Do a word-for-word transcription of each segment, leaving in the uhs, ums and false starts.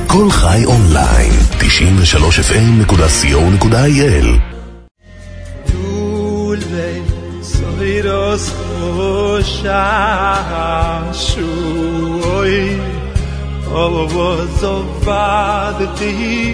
כל חי אונליין, תשעים ושלוש אף אם נקודה סי או נקודה איי אל. Dulve, soiros Hoshashuoi, Ovozovadti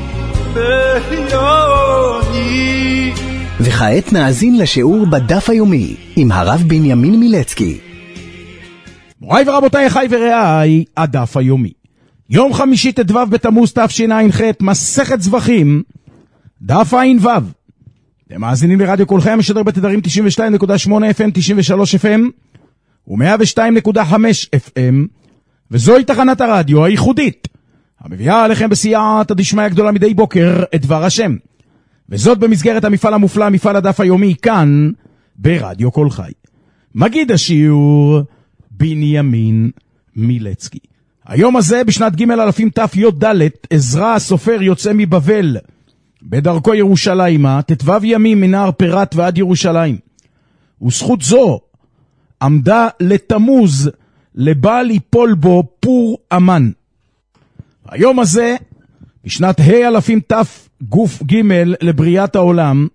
Behyoni. וכעת נאזין לשיעור בדף היומי עם הרב בנימין מילצקי. מוריי ורבותיי, חי ורעי, הדף היומי. יום חמישי תדוו בתמוז תשע"ח, מסכת זבחים, דף עין וו. אתם מאזינים לרדיו כל חי המשדר בתדרים תשעים ושתיים נקודה שמונה אף אם, תשעים ושלוש אף אם ו-מאה ושתיים נקודה חמש אף אם, וזוהי תחנת הרדיו הייחודית המביאה עליכם בסייעתא דשמיא גדולה מדי בוקר את דבר השם, וזאת במסגרת המפעל המופלא, מפעל הדף היומי, כאן ברדיו כל חי. מגיד השיעור בנימין מילצקי. היום הזה בשנת ג' אלפים תי"ד, עזרא הסופר יוצא מבבל בדרכו ירושלימה, תתבב ימים מנהר פירת ועד ירושלים, וזכות זו עמדה לתמוז לבא ליפול בו פור אמן. היום הזה בשנת ה' אלפים תף גוף ג' לבריאת העולם,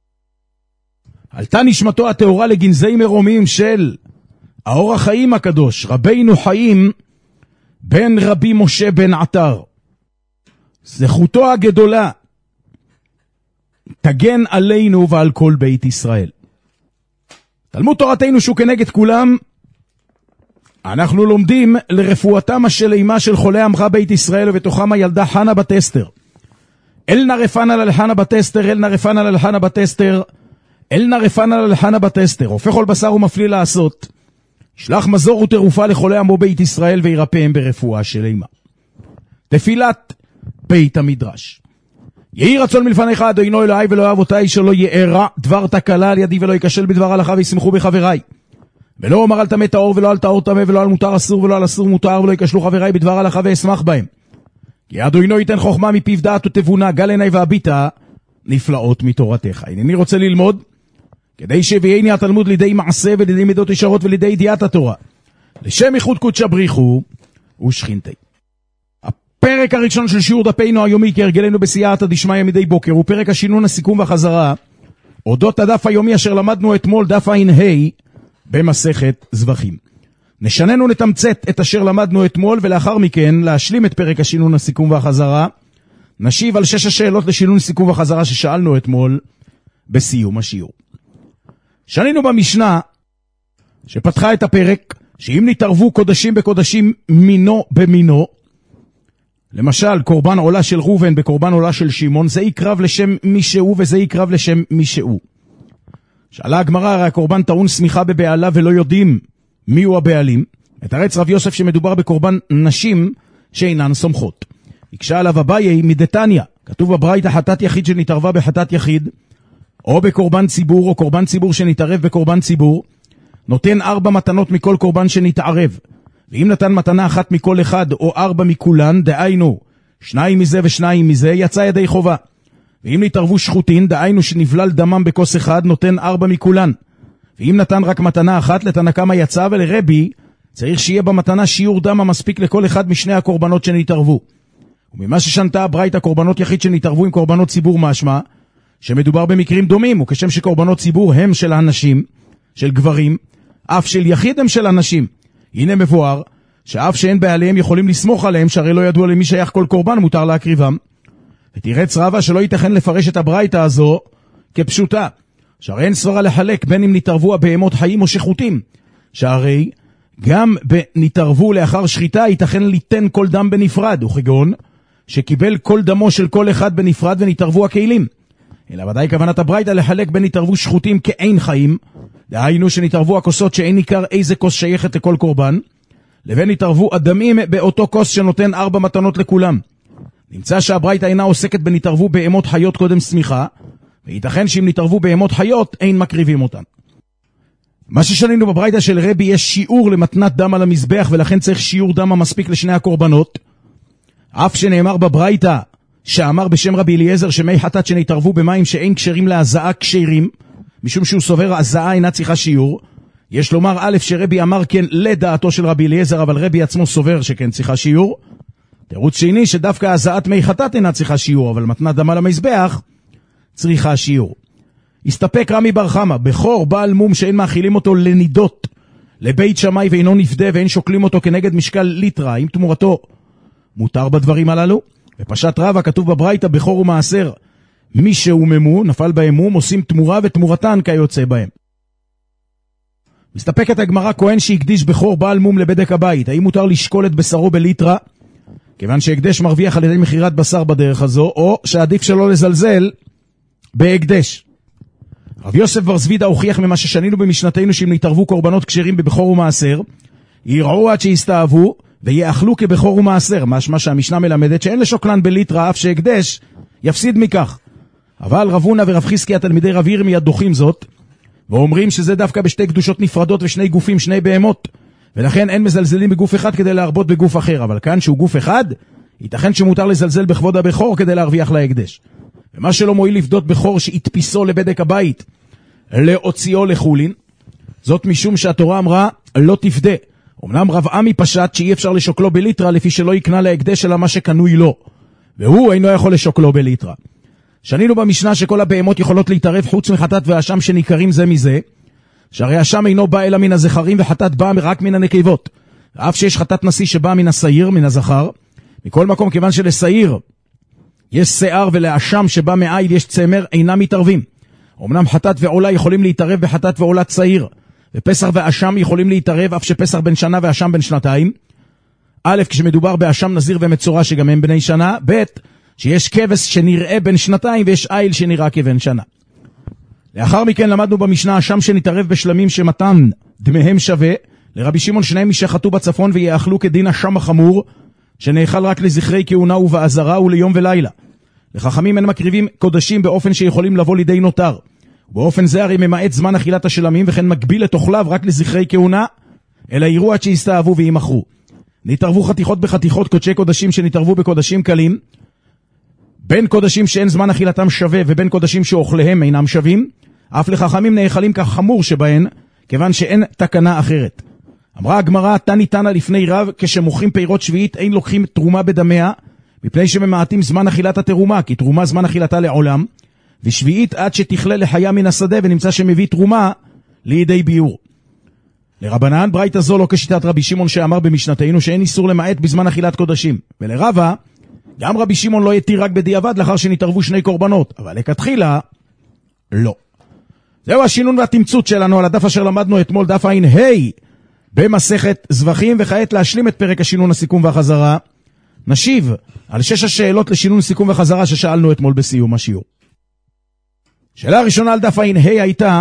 עלתה נשמתו התאורה לגנזי מרומים של האור החיים הקדוש רבינו חיים בן רבי משה בן עטר. זכותו הגדולה תגן עלינו ועל כל בית ישראל. תלמוד תורתנו שהוא כנגד כולם, אנחנו לומדים לרפואתם השלימה של חולי עמך בית ישראל, ובתוכם הילדה חנה בת אסתר. אל נרפנה ללחנה בת אסתר, אל נרפנה ללחנה בת אסתר, אל נרפנה ללחנה בת אסתר. הופך כל בשר ומפליא לעשות, שלח מזור ותרופה לחולי עמו בית ישראל וירפאם ברפואה שלימה. תפילת בית המדרש. יהי רצון מלפניך אדוני אלוהי ואלוהי אבותיי, שלא יארע דבר תקלה על ידי ולא ייכשל בדבר הלכה, וישמחו בחבריי. ולא אומר על טמא טהור ולא על טהור טמא, ולא על מותר אסור ולא על אסור מותר, ולא ייכשלו חבריי בדבר הלכה ואשמח בהם. כי אדוני ייתן חוכמה מפיו דעת ותבונה, גל עיני והביטה נפלאות מתורתך. הנני רוצה ללמוד כדי שביאני התלמוד לידי מעשה ולידי מידות ישרות ולידי ידיעת התורה, לשם ייחוד קודשא בריחו ושכינתי. הפרק הראשון של שיעור דפנו היומי כהרגלנו בסייעתא דשמיא מדי בוקר הוא פרק השינון, הסיכום והחזרה אודות הדף היומי אשר למדנו אתמול, דף עין ה' במסכת זבחים. נשננו נתמצת את אשר למדנו אתמול, ולאחר מכן להשלים את פרק השינון, הסיכום והחזרה. נשיב על שש השאלות לשינון, סיכום והחזרה ששאלנו אתמול בסיום השיעור. שנינו במשנה שפתחה את הפרק שאם נתערבו קודשים בקודשים מינו במינו, למשל קורבן עולה של ראובן בקורבן עולה של שמעון, זה יקרב לשם מישהו וזה יקרב לשם מישהו. שאלה הגמרא, הרי הקורבן טעון סמיכה בבעלה ולא יודעים מי הוא הבעלים. מתרץ רב יוסף שמדובר בקורבן נשים שאינן סומכות. הקשה עליו אביי מדתניא, כתוב בברייתא חטאת יחיד שנתערבה בחטאת יחיד, או בקורבן ציבור, או קורבן ציבור שנתערב בקורבן ציבור, נותן ארבע מתנות מכל קורבן שנתערב. ואם נתן מתנה אחת מכל אחד, או ארבע מכולן, דהיינו שניים מזה ושניים מזה, יצא ידי חובה. ואם נתערבו שחוטין, דהיינו שנבלל דמם בכוס אחד, נותן ארבע מכולן. ואם נתן רק מתנה אחת, לתנא קמא יצא, ולרבי צריך שיהיה במתנה שיעור דם המספיק לכל אחד משני הקורבנות שנתערבו. וממה ששנתה הברייתא קורבנות יחיד שנתערבו עם קורבנות ציבור, משמע שמדובר במקרים דומים, וכשם שקורבנות ציבור הם של האנשים, של גברים, אף של יחיד הם של אנשים. הנה מבואר שאף שאין בעליהם יכולים לסמוך עליהם, שהרי לא ידוע למי שייך כל קורבן, מותר להקריבם. ותירץ רבא שלא ייתכן לפרש את הברייתא הזו כפשוטה, שהרי אין סברה לחלק בין אם נתערבו הבהמות חיים או שחוטים, שהרי גם נתערבו לאחר שחיטה ייתכן ליתן כל דם בנפרד, וכגון שקיבל כל דמו של כל אחד בנפרד ונתערבו הכלים. אלא ודאי כוונת הברייתא לחלק בין נתערבו שחוטים כאין חיים, דהיינו שנתערבו הכוסות שאין ניכר איזה כוס שייכת לכל קורבן, לבין נתערבו אדמים באותו כוס שנותן ארבע מתנות לכולם. נמצא שהברייתא אינה עוסקת בנתערבו בהמות חיות קודם סמיכה, וייתכן שאם נתערבו בהמות חיות אין מקריבים אותן. מה ששנינו בברייתא של רבי, יש שיעור למתנת דם על המזבח, ולכן צריך שיעור דם המספיק לשני הקורבנות, אף שנאמר בברייתא שאמר בשם רבי אליעזר שמי חטאת שנתערבו במים שאין כשרים להזעה כשרים, משום שהוא סובר הזעה אינה צריכה שיעור. יש לומר א' שרבי אמר כן לדעתו של רבי אליעזר, אבל רבי עצמו סובר שכן צריכה שיעור. תירוץ שני שדווקא הזעת מי חטאת אינה צריכה שיעור, אבל מתנת דם על המזבח צריכה שיעור. הסתפק רמי בר חמא, בכור בעל מום שאין מאכילים אותו לנידות לבית שמאי ואינו נפדה ואין שוקלים אותו כנגד משקל ליטרה, אם תמורתו מותר בדברים הללו. בפשט רבא כתוב בברייתא בכור ומעשר, מי שהוממו נפל באמום עושים תמורה ותמורתן כיוצא בהם. מסתפקת הגמרא, כהן שהקדיש בכור בעל מום לבדק הבית, האם מותר לשקול את בשרו בליטרה כיוון שהקדש מרוויח על ידי מחירת בשר בדרך הזו, או שעדיף שלא לזלזל בהקדש. רב יוסף בר זבידה הוכיח ממה ששנינו במשנתנו שאם נתערבו קורבנות כשרים בבכור ומעשר ירעו עד שיסתאבו ויאכלו כבכור ומעשר, משמע שהמשנה מלמדת שאין לשוקלן בליטרה אף שהקדש יפסיד מכך. אבל רב הונא ורב חזקיה תלמידי רב ירמיה דוחים זאת ואומרים שזה דווקא בשתי קדושות נפרדות ושני גופים, שני בהמות, ולכן אין מזלזלים בגוף אחד כדי להרבות בגוף אחר, אבל כאן שהוא גוף אחד ייתכן שמותר לזלזל בכבוד הבכור כדי להרוויח להקדש. ומה שלא מועיל לפדות בכור שהתפיסו לבדק הבית להוציאו לחולין, זאת משום שהתורה אמרה לא תפדה. אמנם רב עמי פשט שאי אפשר לשוקלו בליטרה לפי שלא יקנה להקדש אלא מה שקנוי לו, והוא אינו יכול לשוקלו בליטרה. שנינו במשנה שכל הבהמות יכולות להתערב חוץ מחטאת והאשם שניכרים זה מזה, שהרי האשם אינו בא אלא מן הזכרים וחטאת באה רק מן הנקבות, אף שיש חטאת נשיא שבאה מן השעיר, מן הזכר. מכל מקום, כיוון שלשעיר יש שיער ולאשם שבא מעיל יש צמר, אינם מתערבים. אמנם חטאת ועולה יכולים להתערב בחטאת ועולה צעיר, ופסח ואשם יכולים להתערב אף שפסח בן שנה ואשם בן שנתיים. א', כשמדובר באשם נזיר ומצורע שגם הם בני שנה. ב', שיש כבש שנראה בן שנתיים ויש איל שנראה כבן שנה. לאחר מכן למדנו במשנה אשם שנתערב בשלמים שמתן דמיהם שווה לרבי שמעון, שניהם משחטו בצפון ויאכלו כדין אשם החמור שנאכל רק לזכרי כהונה ובעזרה וליום ולילה. לחכמים אין מקריבים קודשים באופן שיכולים לבוא לידי נותר, ובאופן זה הרי ממעט זמן אכילת השלמים וכן מגביל את אוכליו רק לזכרי כהונה, אלא יראו עד שיסתאבו וימכרו. נתערבו חתיכות בחתיכות קודשי קודשים שנתערבו בקודשים קלים, בין קודשים שאין זמן אכילתם שווה ובין קודשים שאוכליהם אינם שווים, אף לחכמים נאכלים כך חמור שבהן, כיוון שאין תקנה אחרת. אמרה הגמרא, תני תנא לפני רב, כשמוכרים פירות שביעית אין לוקחים תרומה בדמיה, מפני שממעטים זמן אכילת התרומה, כי תרומה זמן אכילתה לעולם, ושביעית עד שתכלה לחיה מן השדה, ונמצא שמביא תרומה לידי ביור. לרבנן ברייתא זו לא כשיטת רבי שמעון שאמר במשנתנו שאין איסור למעט בזמן אכילת קודשים, ולרבה גם רבי שמעון לא יתיר רק בדיעבד לאחר שנתערבו שני קורבנות, אבל לכתחילה לא. זהו השינון והתמצות שלנו על הדף אשר למדנו אתמול, דף עין ה' במסכת זבחים, וכעת להשלים את פרק השינון, הסיכום והחזרה. נשיב על שש השאלות לשינון, סיכום וחזרה ששאלנו אתמול בסיום השיעור. שאלה הראשונה על דף עין ה' הייתה,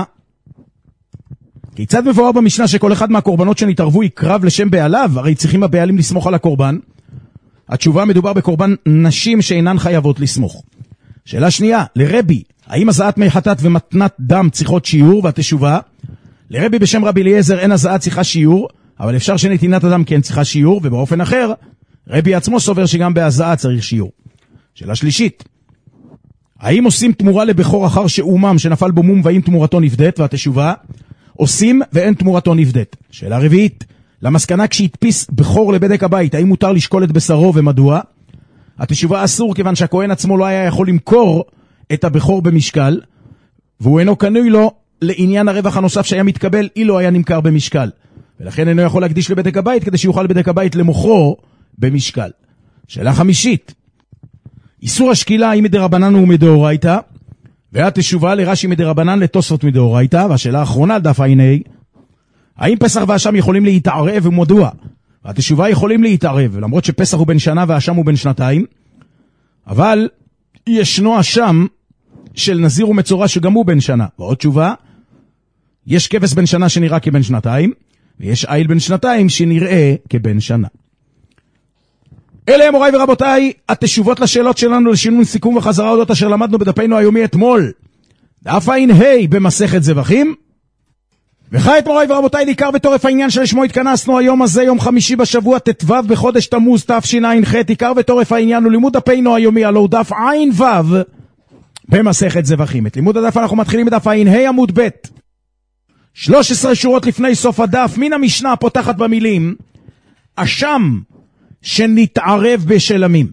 כיצד מבואר במשנה שכל אחד מהקורבנות שנתערבו יקרב לשם בעליו? הרי צריכים הבעלים לסמוך על הקורבן. התשובה, מדובר בקורבן נשים שאינן חייבות לסמוך. שאלה שנייה, לרבי, האם הזעת מי חטאת ומתנת דם צריכות שיעור? והתשובה, לרבי בשם רבי אליעזר אין הזעת צריכה שיעור, אבל אפשר שנתינת הדם כן צריכה שיעור, ובאופן אחר, רבי עצמו סובר שגם בהזעה צריך שיעור. שאלה שלישית, האם עושים תמורה לבכור אחר שאומם שנפל בו מום והאם תמורתו נפדת? והתשובה, עושים ואין תמורתו נפדת. שאלה רביעית, למסקנה כשהתפיס בכור לבדק הבית, האם מותר לשקול את בשרו ומדוע? התשובה, אסור, כיוון שהכהן עצמו לא היה יכול למכור את הבכור במשקל, והוא אינו קנוי לו לעניין הרווח הנוסף שהיה מתקבל אילו היה נמכר במשקל, ולכן אינו יכול להקדיש לבדק הבית כדי שיוכל בדק הבית למוכרו במשקל. שאלה חמישית, איסור השקילה האם מדרבנן ומדאורייתא? והתשובה, לרש"י מדרבנן, לתוספות מדאורייתא. והשאלה האחרונה על דף עין ה', האם פסח ואשם יכולים להתערב ומדוע? והתשובה, יכולים להתערב, למרות שפסח הוא בן שנה ואשם הוא בן שנתיים, אבל ישנו אשם של נזיר ומצורע שגם הוא בן שנה. ועוד תשובה, יש כבש בן שנה שנראה כבן שנתיים, ויש איל בן שנתיים שנראה כבן שנה. אלה מוריי ורבותיי, התשובות לשאלות שלנו לשינון, סיכום וחזרה אודות אשר למדנו בדפנו היומי אתמול, דף עין ה' במסכת זבחים. וכעת מוריי ורבותיי, עיקר וטורף העניין שלשמו התכנסנו היום הזה, יום חמישי בשבוע, ט"ו בחודש תמוז תשע"ח. עיקר וטורף העניין הוא לימוד דפנו היומי, הלוא דף עין ו' במסכת זבחים. את לימוד הדף אנחנו מתחילים בדף עין ה' עמוד ב', שלוש עשרה שורות לפני סוף הדף, מן המשנה פותחת במילים, אשם שנתערב בשלמים.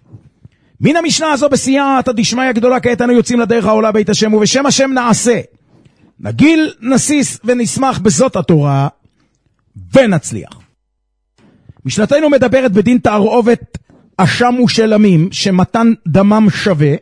מן המשנה הזו בסייעתא דשמיא גדולה, כעת אנו יוצאים לדרך העולה בית השם, ובשם השם נעשה. נגיל, נסיס ונשמח בזאת התורה, ונצליח. משנתנו מדברת בדין תערובת אשם ושלמים, שמתן דמם שווה,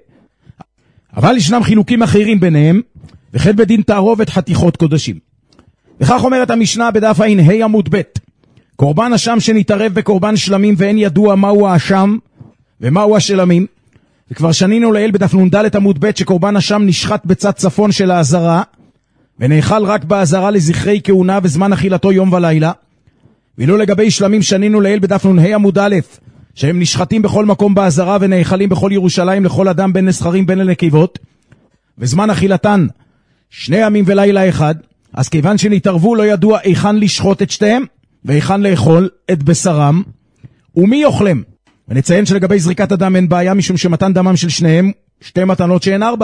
אבל ישנם חילוקים אחרים ביניהם, וכן בדין תערובת חתיכות קודשים. וכך אומרת המשנה בדף ע"ה עמוד ב', קורבן אשם שנתערב בקורבן שלמים, ואין ידוע מהו האשם ומהו השלמים. וכבר שנינו לעיל בדף נ"ד עמוד ב' שקורבן אשם נשחט בצד צפון של העזרה, ונאכל רק בעזרה לזכרי כהונה וזמן אכילתו יום ולילה. ואילו לגבי שלמים שנינו לעיל בדף נ"ה עמוד א', שהם נשחטים בכל מקום בעזרה ונאכלים בכל ירושלים לכל אדם בין נסחרים בין לנקבות, וזמן אכילתן שני ימים ולילה אחד. אז כיוון שנתערבו לא ידוע איכן לשחוט את שתיהם ואיכן לאכול את בשרם ומי יאכלם. ונציין שלגבי זריקת הדם אין בעיה, משום שמתן דמם של שניהם שתי מתנות שהן ארבע.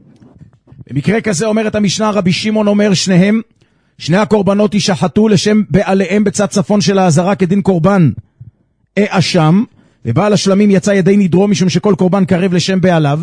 במקרה כזה אומרת המשנה, רבי שמעון אומר שניהם, שני הקורבנות ישחטו לשם בעליהם בצד צפון של העזרה כדין קורבן אשם, ובעל השלמים יצא ידי נדרו, משום שכל קורבן קרב לשם בעליו,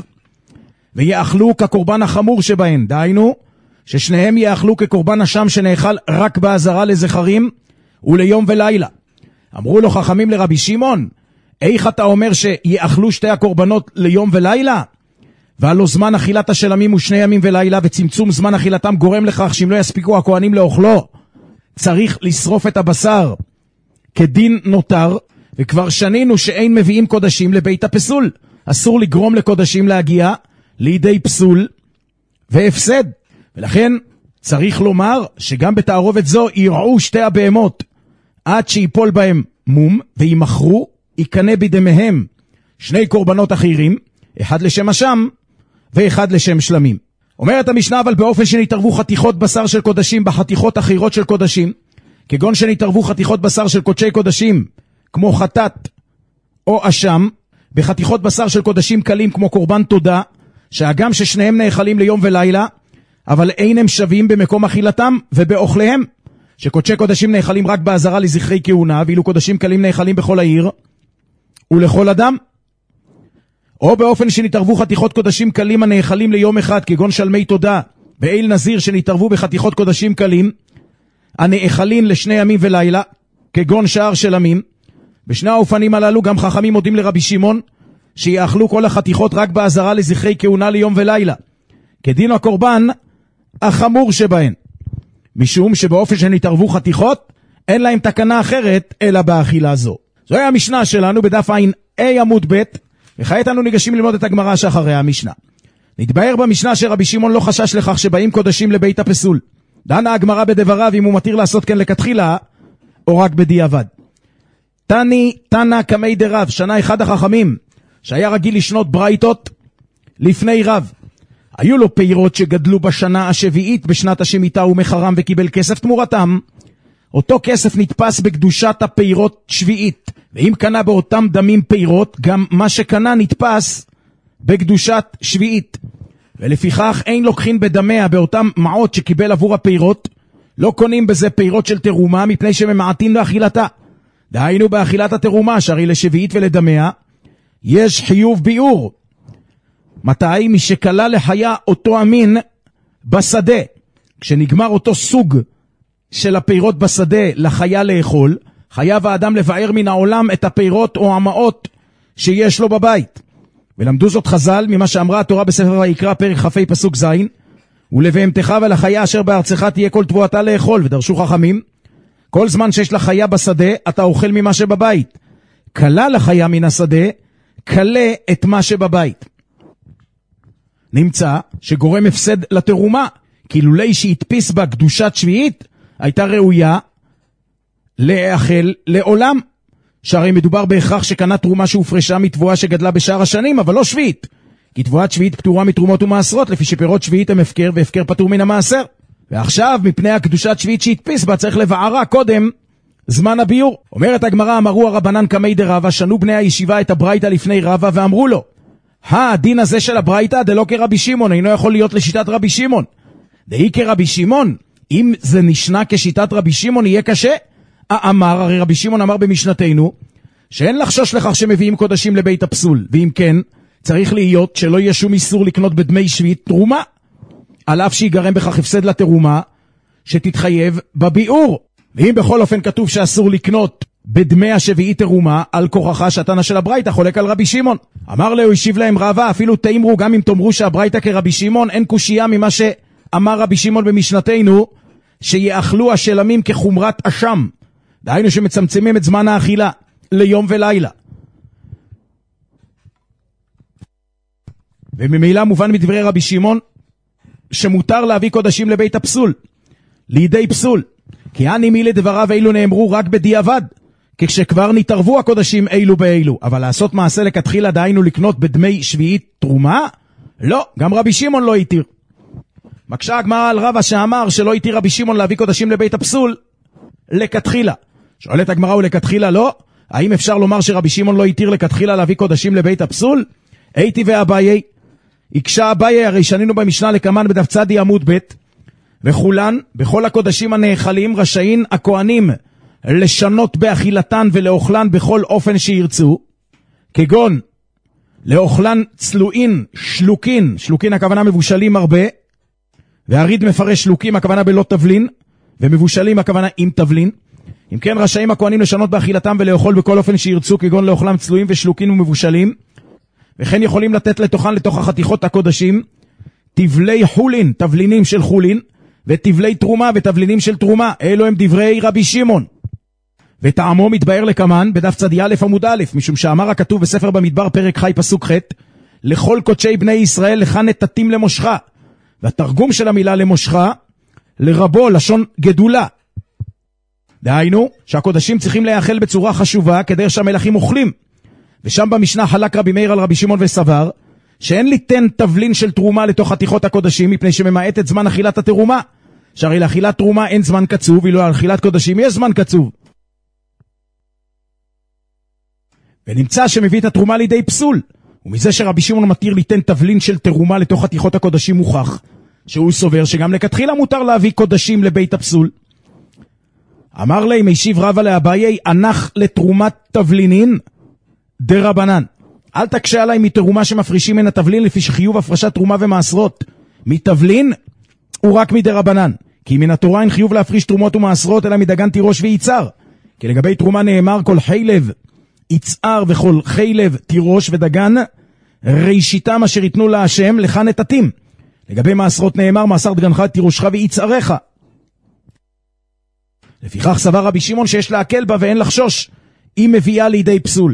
ויאכלו כקורבן החמור שבהן, דהיינו ששניהם יאכלו כקורבן אשם שנאכל רק בעזרה לזכרים וליום ולילה. אמרו לו חכמים לרבי שמעון, איך אתה אומר שיאכלו שתי הקורבנות ליום ולילה? והלא זמן אכילת השלמים הוא שני ימים ולילה, וצמצום זמן אכילתם גורם לכך שאם לא יספיקו הכהנים לאוכלו צריך לשרוף את הבשר כדין נותר. וכבר שנינו שאין מביאים קודשים לבית הפסול, אסור לגרום לקודשים להגיע לידי פסול והפסד. ולכן צריך לומר שגם בתערובת זו ירעו שתי הבהמות עד שיפול בהם מום, וימחרו יקנה בדמיהם שני קורבנות אחרים, אחד לשם אשם ואחד לשם שלמים. אומרת המשנה, אבל באופן שנתערבו חתיכות בשר של קודשים בחתיכות אחרות של קודשים, כגון שנתערבו חתיכות בשר של קודשי קודשים כמו חטאת או אשם בחתיכות בשר של קודשים קלים כמו קורבן תודה, שהגם ששניהם נאכלים ליום ולילה, אבל אין הם שווים במקום אכילתם ובאוכליהם, שקודשי קודשים נאכלים רק בעזרה לזכרי כהונה, ואילו קודשים קלים נאכלים בכל העיר ולכל אדם. או באופן שנתערבו חתיכות קודשים קלים הנאכלים ליום אחד, כגון שלמי תודה ואיל נזיר, שנתערבו בחתיכות קודשים קלים הנאכלים לשני ימים ולילה, כגון שער שלמים. בשני האופנים הללו גם חכמים מודים לרבי שמעון שיאכלו כל החתיכות רק בעזרה לזכרי כהונה ליום ולילה, כדין הקורבן החמור שבהן, משום שבאופן שנתערבו חתיכות אין להם תקנה אחרת אלא באכילה זו. זוהי המשנה שלנו בדף ע"ה עמוד ב', וכעת אנו ניגשים ללמוד את הגמרא שאחרי המשנה. נתבהר במשנה שרבי שמעון לא חשש לכך שבאים קודשים לבית הפסול. דנה הגמרא בדבריו אם הוא מתיר לעשות כן לכתחילה או רק בדיעבד. תני תנא קמי דרב, שנה אחד החכמים שהיה רגיל לשנות ברייתות לפני רב, היו לו פירות שגדלו בשנה השביעית בשנת השמיטה ומחרם וקיבל כסף תמורתם. אותו כסף נתפס בקדושת הפירות שביעית, ואם קנה באותם דמים פירות, גם מה שקנה נתפס בקדושת שביעית, ולפיכך אין לוקחין בדמיה באותם מעות שקיבל עבור הפירות, לא קונים בזה פירות של תרומה, מפני שממעטין לאכילתה. דהיינו באכילת התרומה, שהרי לשביעית ולדמיה יש חיוב ביאור. מתי? משקלה לחיה אותו המין בשדה, כשנגמר אותו סוג של הפירות בשדה לחיה לאכול, חייב האדם לבאר מן העולם את הפירות או המעות שיש לו בבית. ולמדו זאת חז"ל ממה שאמרה התורה בספר ויקרא פרק כ"ה פסוק ז', ולבהמתך ולחיה אשר בארצך תהיה כל תבואתה לאכול. ודרשו חכמים, כל זמן שיש לחיה בשדה אתה אוכל ממה שבבית, קלה לחיה מן השדה קלה את מה שבבית. נמצא שגורם הפסד לתרומה, כי לולי שהתפיס בה קדושת שביעית הייתה ראויה לאכול לעולם, שהרי מדובר בהכרח שקנה תרומה שהופרשה מתבואה שגדלה בשאר השנים, אבל לא שביעית, כי תבואת שביעית פטורה מתרומות ומעשרות, לפי שפירות שביעית הם הפקר, והפקר פטור מן המעשר. ועכשיו מפני הקדושת שביעית שהתפיס בה צריך לבערה קודם זמן הביור. אומרת הגמרא, אמרו הרבנן קמי דרבא, שנו בני הישיבה את הברייתא לפני רבא ואמרו לו, הדין הזה של הברייתא דלא כרבי שמעון, אינו יכול להיות לשיטת רבי שמעון. דהי כרבי שמעון, אם זה נשנה כשיטת רבי שמעון יהיה קשה. אמר, הרי רבי שמעון אמר במשנתנו שאין לחשוש לכך שמביאים קודשים לבית הפסול, ואם כן, צריך להיות שלא יהיה שום איסור לקנות בדמי שביעית תרומה, על אף שיגרם בכך הפסד לתרומה, שתתחייב בביאור. ואם בכל אופן כתוב שאסור לקנות בדמי השביעית תרומה, על כוחך שהתנא של הברייתא חולק על רבי שמעון. אמר לו, השיב להם רבא, אפילו תאמרו, גם אם תאמרו שהברייתא כרבי שמעון, אין קושייה ממה שאמר רבי שמעון במשנתנו, שיאכלו השלמים כחומרת אשם. דהיינו שמצמצמים את זמן האכילה ליום ולילה. וממילא מובן מדברי רבי שמעון שמותר להביא קודשים לבית הפסול, לידי פסול. כי אני מי לדבריו אילו נאמרו רק בדיעבד, כי כשכבר נתערבו הקודשים אילו באילו. אבל לעשות מעשה לכתחילה, דהיינו לקנות בדמי שביעית תרומה? לא, גם רבי שמעון לא התיר. מקשה הגמרא על רבא שאמר שלא התיר רבי שמעון להביא קודשים לבית הפסול לכתחילה. שואלת הגמרא, ולכתחילה לא? האם אפשר לומר שרבי שמעון לא התיר לכתחילה להביא קודשים לבית הפסול? הייתי ואביי, הקשה אביי, הרי שנינו במשנה לקמן בדף צדי עמוד ב', וכולן, בכל הקודשים הנאכלים, רשאים הכהנים לשנות באכילתן ולאוכלן בכל אופן שירצו, כגון לאוכלן צלוין, שלוקין, שלוקין הכוונה מבושלים הרבה, והריד מפרש שלוקים הכוונה בלא תבלין, ומבושלים הכוונה עם תבלין. אם כן, רשאים הכהנים לשנות באכילתם ולאכול בכל אופן שירצו, כגון לאוכלם צלויים ושלוקין ומבושלים, וכן יכולים לתת לתוכן לתוך החתיכות הקודשים תבלי חולין, תבלינים של חולין, ותבלי תרומה ותבלינים של תרומה. אלו הם דברי רבי שמעון. וטעמו מתבאר לקמן בדף צדי א' עמוד א', משום שאמר הכתוב בספר במדבר פרק חי פסוק ח', לכל קודשי בני ישראל לך נתתים למושכה. והתרגום של המילה למושכה לרבו לשון גדולה. דהיינו שהקודשים צריכים להיאכל בצורה חשובה כדי שהמלכים אוכלים. ושם במשנה חלק רבי מאיר על רבי שמעון וסבר שאין ליתן תבלין של תרומה לתוך חתיכות הקודשים, מפני שממעט את זמן אכילת התרומה, שהרי לאכילת תרומה אין זמן קצוב, ואילו לאכילת קודשים יש זמן קצוב. ונמצא שמביא את התרומה לידי פסול, ומזה שרבי שמעון מתיר ליתן תבלין של תרומה לתוך חתיכות הקודשים מוכח, שהוא סובר שגם לכתחילה מותר להביא קודשים לבית הפסול. אמר להם, השיב רבא לאביי, הנח לתרומת תבלינין דרבנן. אל תקשה עליי מתרומה שמפרישים מן התבלין, לפי שחיוב הפרשת תרומה ומעשרות מתבלין הוא רק מדרבנן, כי מן התורה אין חיוב להפריש תרומות ומעשרות אלא מדגן תירוש ויצהר. כי לגבי תרומה נאמר כל חילב יצהר וכל חילב תירוש ודגן ראשיתם אשר יתנו להשם לך נתתים. לגבי מעשרות נאמר מעשר דגנך תירושך ויצהרך. לפיכך סבר רבי שמעון שיש להקל בה ואין לחשוש, היא מביאה לידי פסול.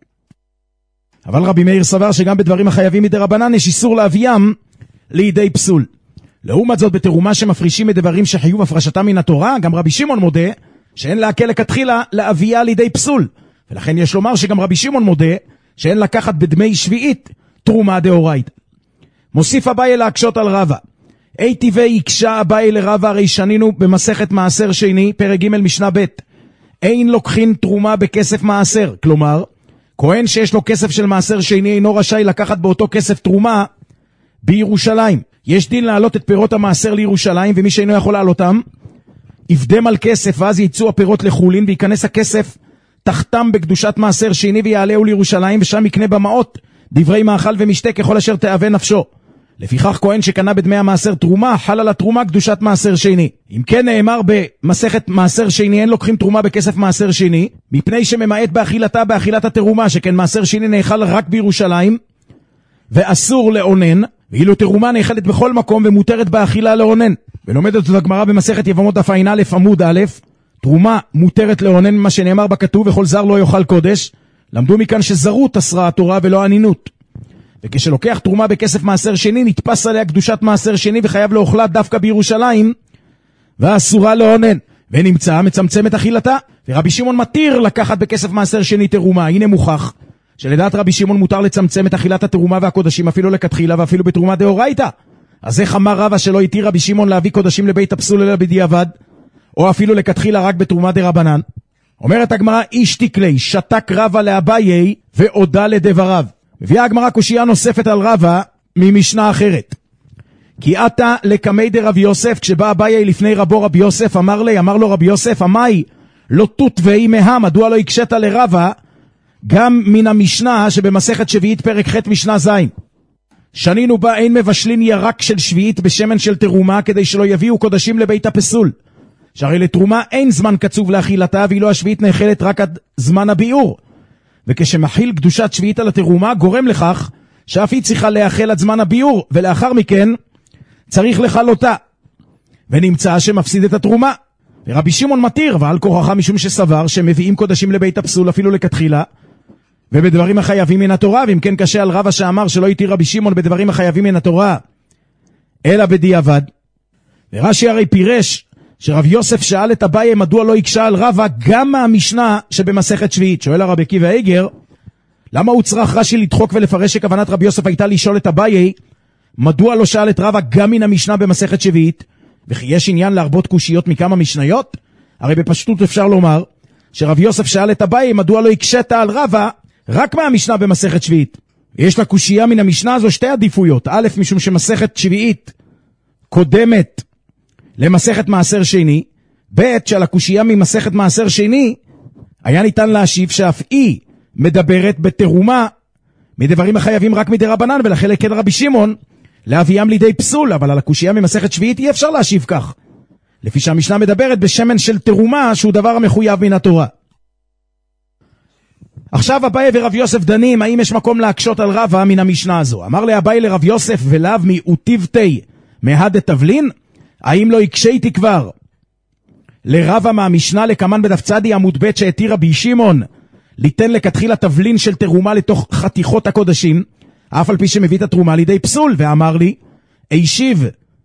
אבל רבי מאיר סבר שגם בדברים החייבים מדרבנן יש איסור להביאם לידי פסול. לעומת זאת בתרומה שמפרישים מדברים שחיוב הפרשתם מן התורה, גם רבי שמעון מודה שאין להקל לכתחילה להביאה לידי פסול. ולכן יש לומר שגם רבי שמעון מודה שאין לקחת בדמי שביעית תרומה דאורייתא. מוסיף אביי להקשות על רבא. הייתי ויקשה אביי לרבא, הרי שנינו במסכת מעשר שני פרק ג' משנה ב', אין לוקחין תרומה בכסף מעשר. כלומר, כהן שיש לו כסף של מעשר שני אינו רשאי לקחת באותו כסף תרומה בירושלים. יש דין להעלות את פירות המעשר לירושלים, ומי שאינו יכול להעלותם יפדם על כסף, ואז יצאו הפירות לחולין וייכנס הכסף תחתם בקדושת מעשר שני ויעלהו לירושלים, ושם יקנה במעות דברי מאכל ומשתה ככל אשר תאווה נפשו. לפיכך כהן שקנה בדמי המעשר תרומה, חל על התרומה קדושת מעשר שני. אם כן נאמר במסכת מעשר שני אין לוקחים תרומה בכסף מעשר שני, מפני שממעט באכילתה באכילת התרומה, שכן מעשר שני נאכל רק בירושלים ואסור לאונן, ואילו תרומה נאכלת בכל מקום ומותרת באכילה לאונן. ולומדת את הגמרא במסכת יבמות דף ע"א עמוד א', תרומה מותרת לאונן ממה שנאמר בכתוב וכל זר לא יאכל קודש. למדו מכאן שזרות אסרה התורה ולא ענינות. וכשלוקח תרומה בכסף מעשר שני נתפס עליה קדושת מעשר שני וחייב לאוכלה דווקא בירושלים ואסורה לאונן, ונמצא מצמצם את אכילתה. ורבי שמעון מתיר לקחת בכסף מעשר שני תרומה. הנה מוכח שלדעת רבי שמעון מותר לצמצם את אכילת התרומה והקודשים אפילו לכתחילה ואפילו בתרומה דאורייתא. אז איך אמר רבא שלא התיר רבי שמעון להביא קודשים לבית הפסול אלא בדיעבד, או אפילו לכתחילה רק בתרומה דרבנן? אומרת הגמרא, איש תקלי, שתק רבא לאביי והודה לדבריו. מביאה הגמרא קושייה נוספת על רבא ממשנה אחרת. כי עתה לקמי דרב יוסף, כשבא אביי לפני רבו רבי יוסף, אמר לי, אמר לו רבי יוסף, אמי לא תות ואי מהם, מדוע לא הקשת לרבא גם מן המשנה שבמסכת שביעית פרק ח' משנה ז'. שנינו בה אין מבשלין ירק של שביעית בשמן של תרומה כדי שלא יביאו קודשים לבית הפסול. שהרי לתרומה אין זמן קצוב לאכילתה ואילו השביעית נאכלת רק עד זמן הביאור. וכשמחיל קדושת שביעית על התרומה גורם לכך שאף היא צריכה לאכול עד זמן הביאור ולאחר מכן צריך לחלותה. ונמצא שמפסיד את התרומה. ורבי שמעון מתיר ועל כורחה משום שסבר שמביאים קודשים לבית הפסול אפילו לכתחילה ובדברים החייבים מן התורה, ואם כן קשה על רבא שאמר שלא יתיר רבי שמעון בדברים החייבים מן התורה אלא בדיעבד. ורש"י הרי פירש שרב יוסף שאל את אביי מדוע לא יקשה על רבא גם מהמשנה שבמסכת שביעית. שואל הרב עקיבא איגר, למה הוא צריך רש"י לדחוק ולפרש שכוונת רבי יוסף הייתה לשאול את אביי מדוע לא שאל את רבא גם מן המשנה במסכת שביעית, וכי יש עניין להרבות קושיות מכמה משניות? הרי בפשטות אפשר לומר שרב יוסף שאל את אביי מדוע לא יקשת על רבא רק מהמשנה במסכת שביעית. יש לה קושייה מן המשנה הזו שתי עדיפויות. א', משום שמסכת שביעית קודמת למסכת מעשר שני, ב', שעל הקושייה ממסכת מעשר שני היה ניתן להשיב שאף היא מדברת בתרומה מדברים החייבים רק מדי רבנן, ולכן כן רבי שמעון להביאם לידי פסול, אבל על הקושייה ממסכת שביעית אי אפשר להשיב כך, לפי שהמשנה מדברת בשמן של תרומה שהוא דבר המחויב מן התורה. עכשיו אביי ורב יוסף דנים האם יש מקום להקשות על רבא מן המשנה הזו. אמר לאביי לרב יוסף ולאו מאותיבתי מהד תבלין, האם לא יקשייתי כבר לרבא מהמשנה לקמן בדף צדי עמוד ב' שהתיר רבי שמעון ליתן לכתחילה תבלין של תרומה לתוך חתיכות הקודשים אף על פי שמביא את התרומה לידי פסול. ואמר לי הישיב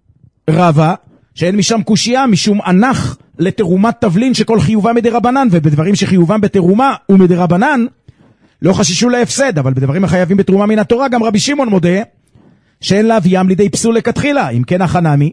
רבא שאין משם קושייה משום ענך לתרומת תבלין שכל חיובה מדי רבנן, ובדברים שחיובם בתרומה ומדי רבנן לא חששו להפסד, אבל בדברים החייבים בתרומה מן התורה גם רבי שמעון מודה שאין להביאם לידי פסול לכתחילה. אם כן החנמי,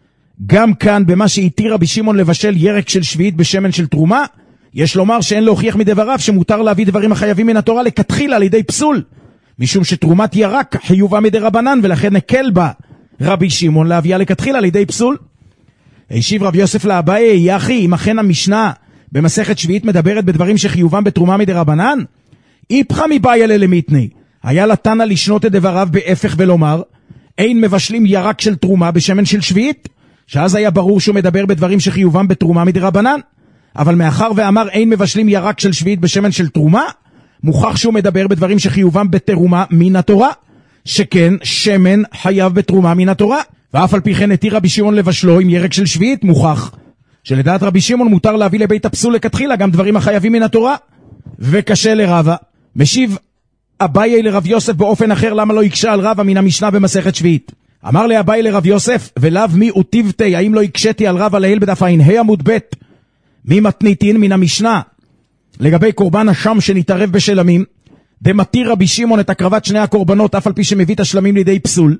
גם כאן במה שהתיר רבי שמעון לבשל ירק של שביעית בשמן של תרומה, יש לומר שאין להוכיח מדבריו שמותר להביא דברים החייבים מן התורה לכתחילה לידי פסול, משום שתרומת ירק חיובה מדי רבנן, ולכן נקל בה רבי שמעון להביאה לכתחילה לידי פסול. הישיב רב יוסף לאביי, יחי, אם אכן המשנה במסכת שביעית מדברת בדברים שחיובם בתרומה מדי רבנן, איפכא מבעיה ללמיתני, היה לתנא לשנות את דבריו בהפך ולומר אין מבשלים ירק של תרומה בשמן של שביעית, שאז היה ברור שהוא מדבר בדברים שחיובם בתרומה מדי רבנן. אבל מאחר ואמר אין מבשלים ירק של שביעית בשמן של תרומה, מוכח שהוא מדבר בדברים שחיובם בתרומה מן התורה, שכן שמן חייב בתרומה מן התורה. ואף על פי כן התיר רבי שמעון לבשלו עם ירק של שביעית, מוכח שלדעת רבי שמעון מותר להביא לבית הפסול לכתחילה גם דברים החייבים מן התורה. וקשה לרבא. משיב אביי לרב יוסף באופן אחר למה לא יקשה על רבא מן המשנה במסכת שביעית. אמר לאביי לרב יוסף ולאו מי אותיבתי, האם לא יקשתי על רבא לעיל בדף ע"ה עמוד ב' מי מתניתין מן המשנה לגבי קורבן השם שנתערב בשלמים, דמתיר רבי שמעון את הקרבת שני הקורבנות אף על פי שמביא את השלמים לידי פסול,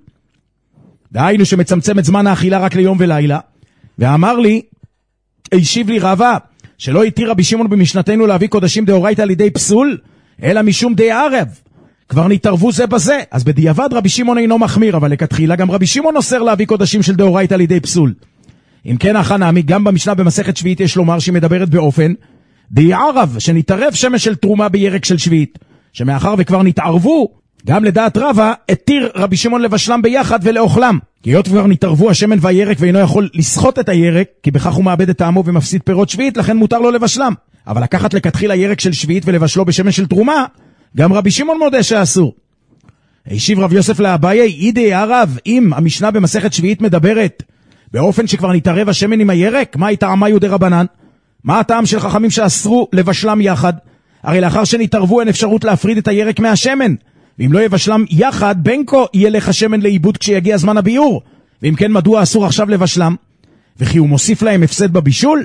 דהיינו שמצמצם את זמן האכילה רק ליום ולילה. ואמר לי הישיב לי רבא שלא התיר רבי שמעון במשנתנו להביא קודשים דאורייתא לידי פסול אלא משום די ערב, כבר נתערבו זה בזה. אז בדיעבד רבי שמעון אינו מחמיר, אבל לכתחילה גם רבי שמעון אוסר להביא קודשים של דאורייתא לידי פסול. אם כן החנמי, גם במשנה במסכת שביעית יש לומר שהיא מדברת באופן די ערב, שנתערב שמש של תרומה בירק של שביעית, שמאחר וכבר נתערבו, גם לדעת רבא התיר רבי שמעון לבשלם ביחד ולאוכלם, כי היות כבר נתערבו השמן והירק ואינו יכול לסחוט את הירק, כי בכך הוא מאבד את טעמו ומפסיד פירות שביעית, לכן מותר לו לבשלם. אבל לקחת לכתחילה ירק של שביעית ולבשלו בשמן של תרומה, גם רבי שמעון מודה שאסור. הישיב רב יוסף לאביי, אידי הרב, אם המשנה במסכת שביעית מדברת באופן שכבר נתערב השמן עם הירק, מה טעמה יהודי רבנן? מה הטעם של חכמים שאסרו לבשלם יחד? הרי לאחר שנתערבו אין אפשרות להפריד את הירק מהשמן, ואם לא יבשלם יחד, בנקו יהיה לך שמן לאיבוד כשיגיע זמן הביור. ואם כן, מדוע אסור עכשיו לבשלם? וכי הוא מוסיף להם הפסד בבישול?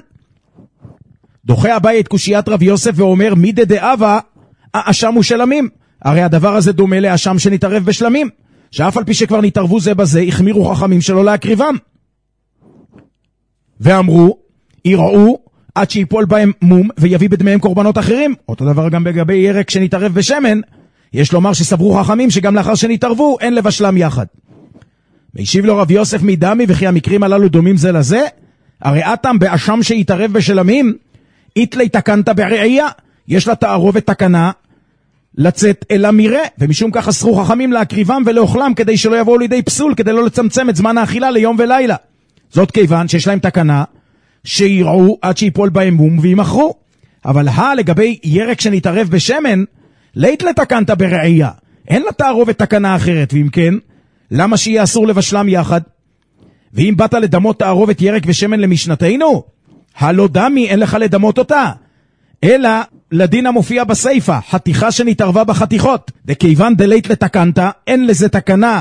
דוחה אביי את קושיית רב יוסף ואומר מידי דאבה האשם הוא שלמים. הרי הדבר הזה דומה לאשם שנתערב בשלמים, שאף על פי שכבר נתערבו זה בזה, החמירו חכמים שלא להקריבם. ואמרו, יראו עד שיפול בהם מום ויביא בדמיהם קורבנות אחרים. אותו דבר גם לגבי ירק שנתערב בשמן, יש לומר שסברו חכמים שגם לאחר שנתערבו אין לבשלם יחד. וישיב לו רב יוסף מדמי, וכי המקרים הללו דומים זה לזה, הרי אתם באשם שיתערב בשלמים, איתלי תקנת ברעייה, יש לה תערובת תקנה לצאת אל המראה, ומשום כך אסרו חכמים להקריבם ולאוכלם כדי שלא יבואו לידי פסול, כדי לא לצמצם את זמן האכילה ליום ולילה. זאת כיוון שיש להם תקנה שיראו עד שיפול בהם מום וימחרו. אבל ה לגבי ירק שנתערב בשמן, לית לתקנת ברעייה, אין לה תערובת תקנה אחרת, ואם כן, למה שיהיה אסור לבשלם יחד? ואם באת לדמות תערובת ירק ושמן למשנתנו, הלא דמי אין לך לדמות אותה, אלא לדין המופיע בסייפה, חתיכה שנתערבה בחתיכות. וכיוון דלית לתקנת, אין לזה תקנה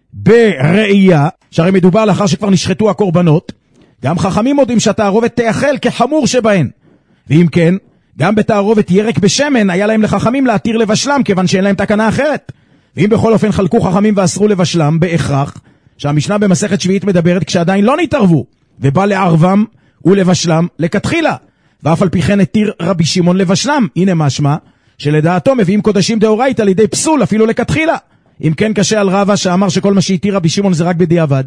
ברעייה, שהרי מדובר לאחר שכבר נשחטו הקורבנות. גם חכמים יודעים שהתערובת תאכל כחמור שבהן, ואם כן, גם בתערובת ירק בשמן היה להם לחכמים להתיר לבשלם, כיוון שאין להם תקנה אחרת. ואם בכל אופן חלקו חכמים ואסרו לבשלם, בהכרח שהמשנה במסכת שביעית מדברת כשעדיין לא נתערבו, ובא לערבם ולבשלם לכתחילה, ואף על פי כן התיר רבי שמעון לבשלם. הנה משמע שלדעתו מביאים קודשים דאורייתא לידי פסול אפילו לכתחילה. אם כן קשה על רבא שאמר שכל מה שהתיר רבי שמעון זה רק בדיעבד.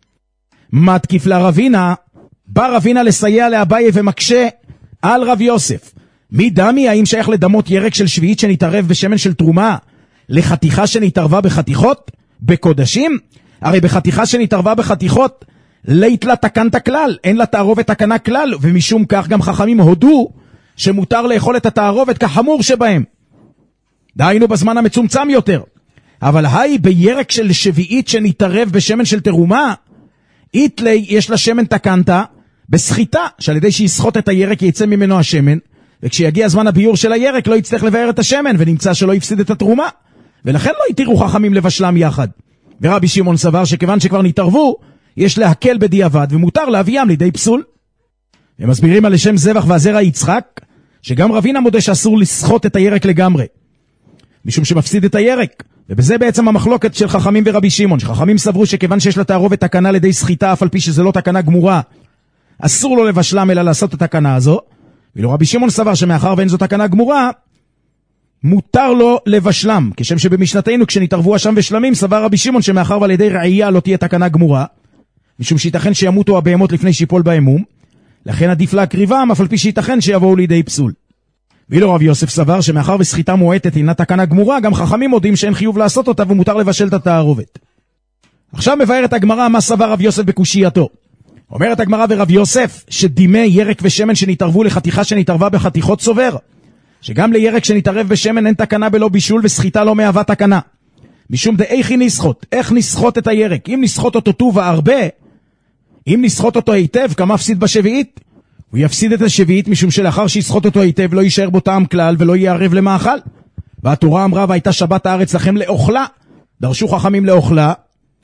מתקיף לרבינה, בא רבינה לסייע לאביי ומקשה על רב יוסף. מי דמי, האם שייך לדמות ירק של שביעית שנתערב בשמן של תרומה לחתיכה שנתערבה בחתיכות בקודשים? הרי בחתיכה שנתערבה בחתיכות לית לה תקנת כלל, אין לה תערובת תקנה כלל, ומשום כך גם חכמים הודו שמותר לאכול את התערובת כחמור שבהם, דהיינו בזמן המצומצם יותר. אבל היי בירק של שביעית שנתערב בשמן של תרומה, איתלי יש לה שמן תקנתה בסחיטה, שעל ידי שיסחוט את הירק יצא ממנו השמן, וכשיגיע זמן הביור של הירק לא יצטרך לבאר את השמן, ונמצא שלא יפסיד את התרומה, ולכן לא יתירו חכמים לבשלם יחד. ורבי שמעון סבר שכיוון שכבר נתערבו, יש להקל בדיעבד ומותר להביאם לידי פסול. הם מסבירים על לשם זבח והזרע יצחק, שגם רבינה מודה שאסור לסחוט את הירק לגמרי, משום שמפסיד את הירק. ובזה בעצם המחלוקת של חכמים ורבי שמעון, שחכמים סברו שכיוון שיש לה תערובת תקנה לידי סחיטה, אף על פי שזה לא תקנה גמורה, אסור לו לבשלם אלא לעשות את התקנה הזו. ואילו רבי שמעון סבר שמאחר ואין זו תקנה גמורה, מותר לו לבשלם, כשם שבמשנתנו כשנתערבו אשם ושלמים, סבר רבי שמעון שמאחר ועל ידי רעייה לא תהיה תקנה גמורה, משום שייתכן שימותו הבהמות לפני שיפול בהם מום, לכן עדיף להקריבם, אף על פי שייתכן שיבואו לידי פסול. ואילו רב יוסף סבר שמאחר וסחיטה מועטת אינה תקנה גמורה, גם חכמים מודים שאין חיוב לעשות אותה ומותר לבשל את התערובת. עכשיו מבארת הגמרא מה סבר רב יוסף בקושייתו. אומרת הגמרא ורב יוסף שדימי ירק ושמן שנתערבו לחתיכה שנתערבה בחתיכות סובר, שגם לירק שנתערב בשמן אין תקנה בלא בישול וסחיטה לא מהווה תקנה. משום דאיכי נסחוט, איך נסחוט את הירק? אם נסחוט אותו טוב והרבה, אם נסחוט אותו היטב כמה הפסיד בשביעית, הוא יפסיד את השביעית, משום שלאחר שיסחוט אותו היטב לא יישאר בו טעם כלל ולא יערב למאכל. והתורה אמרה והייתה שבת הארץ לכם לאוכלה, דרשו חכמים לאוכלה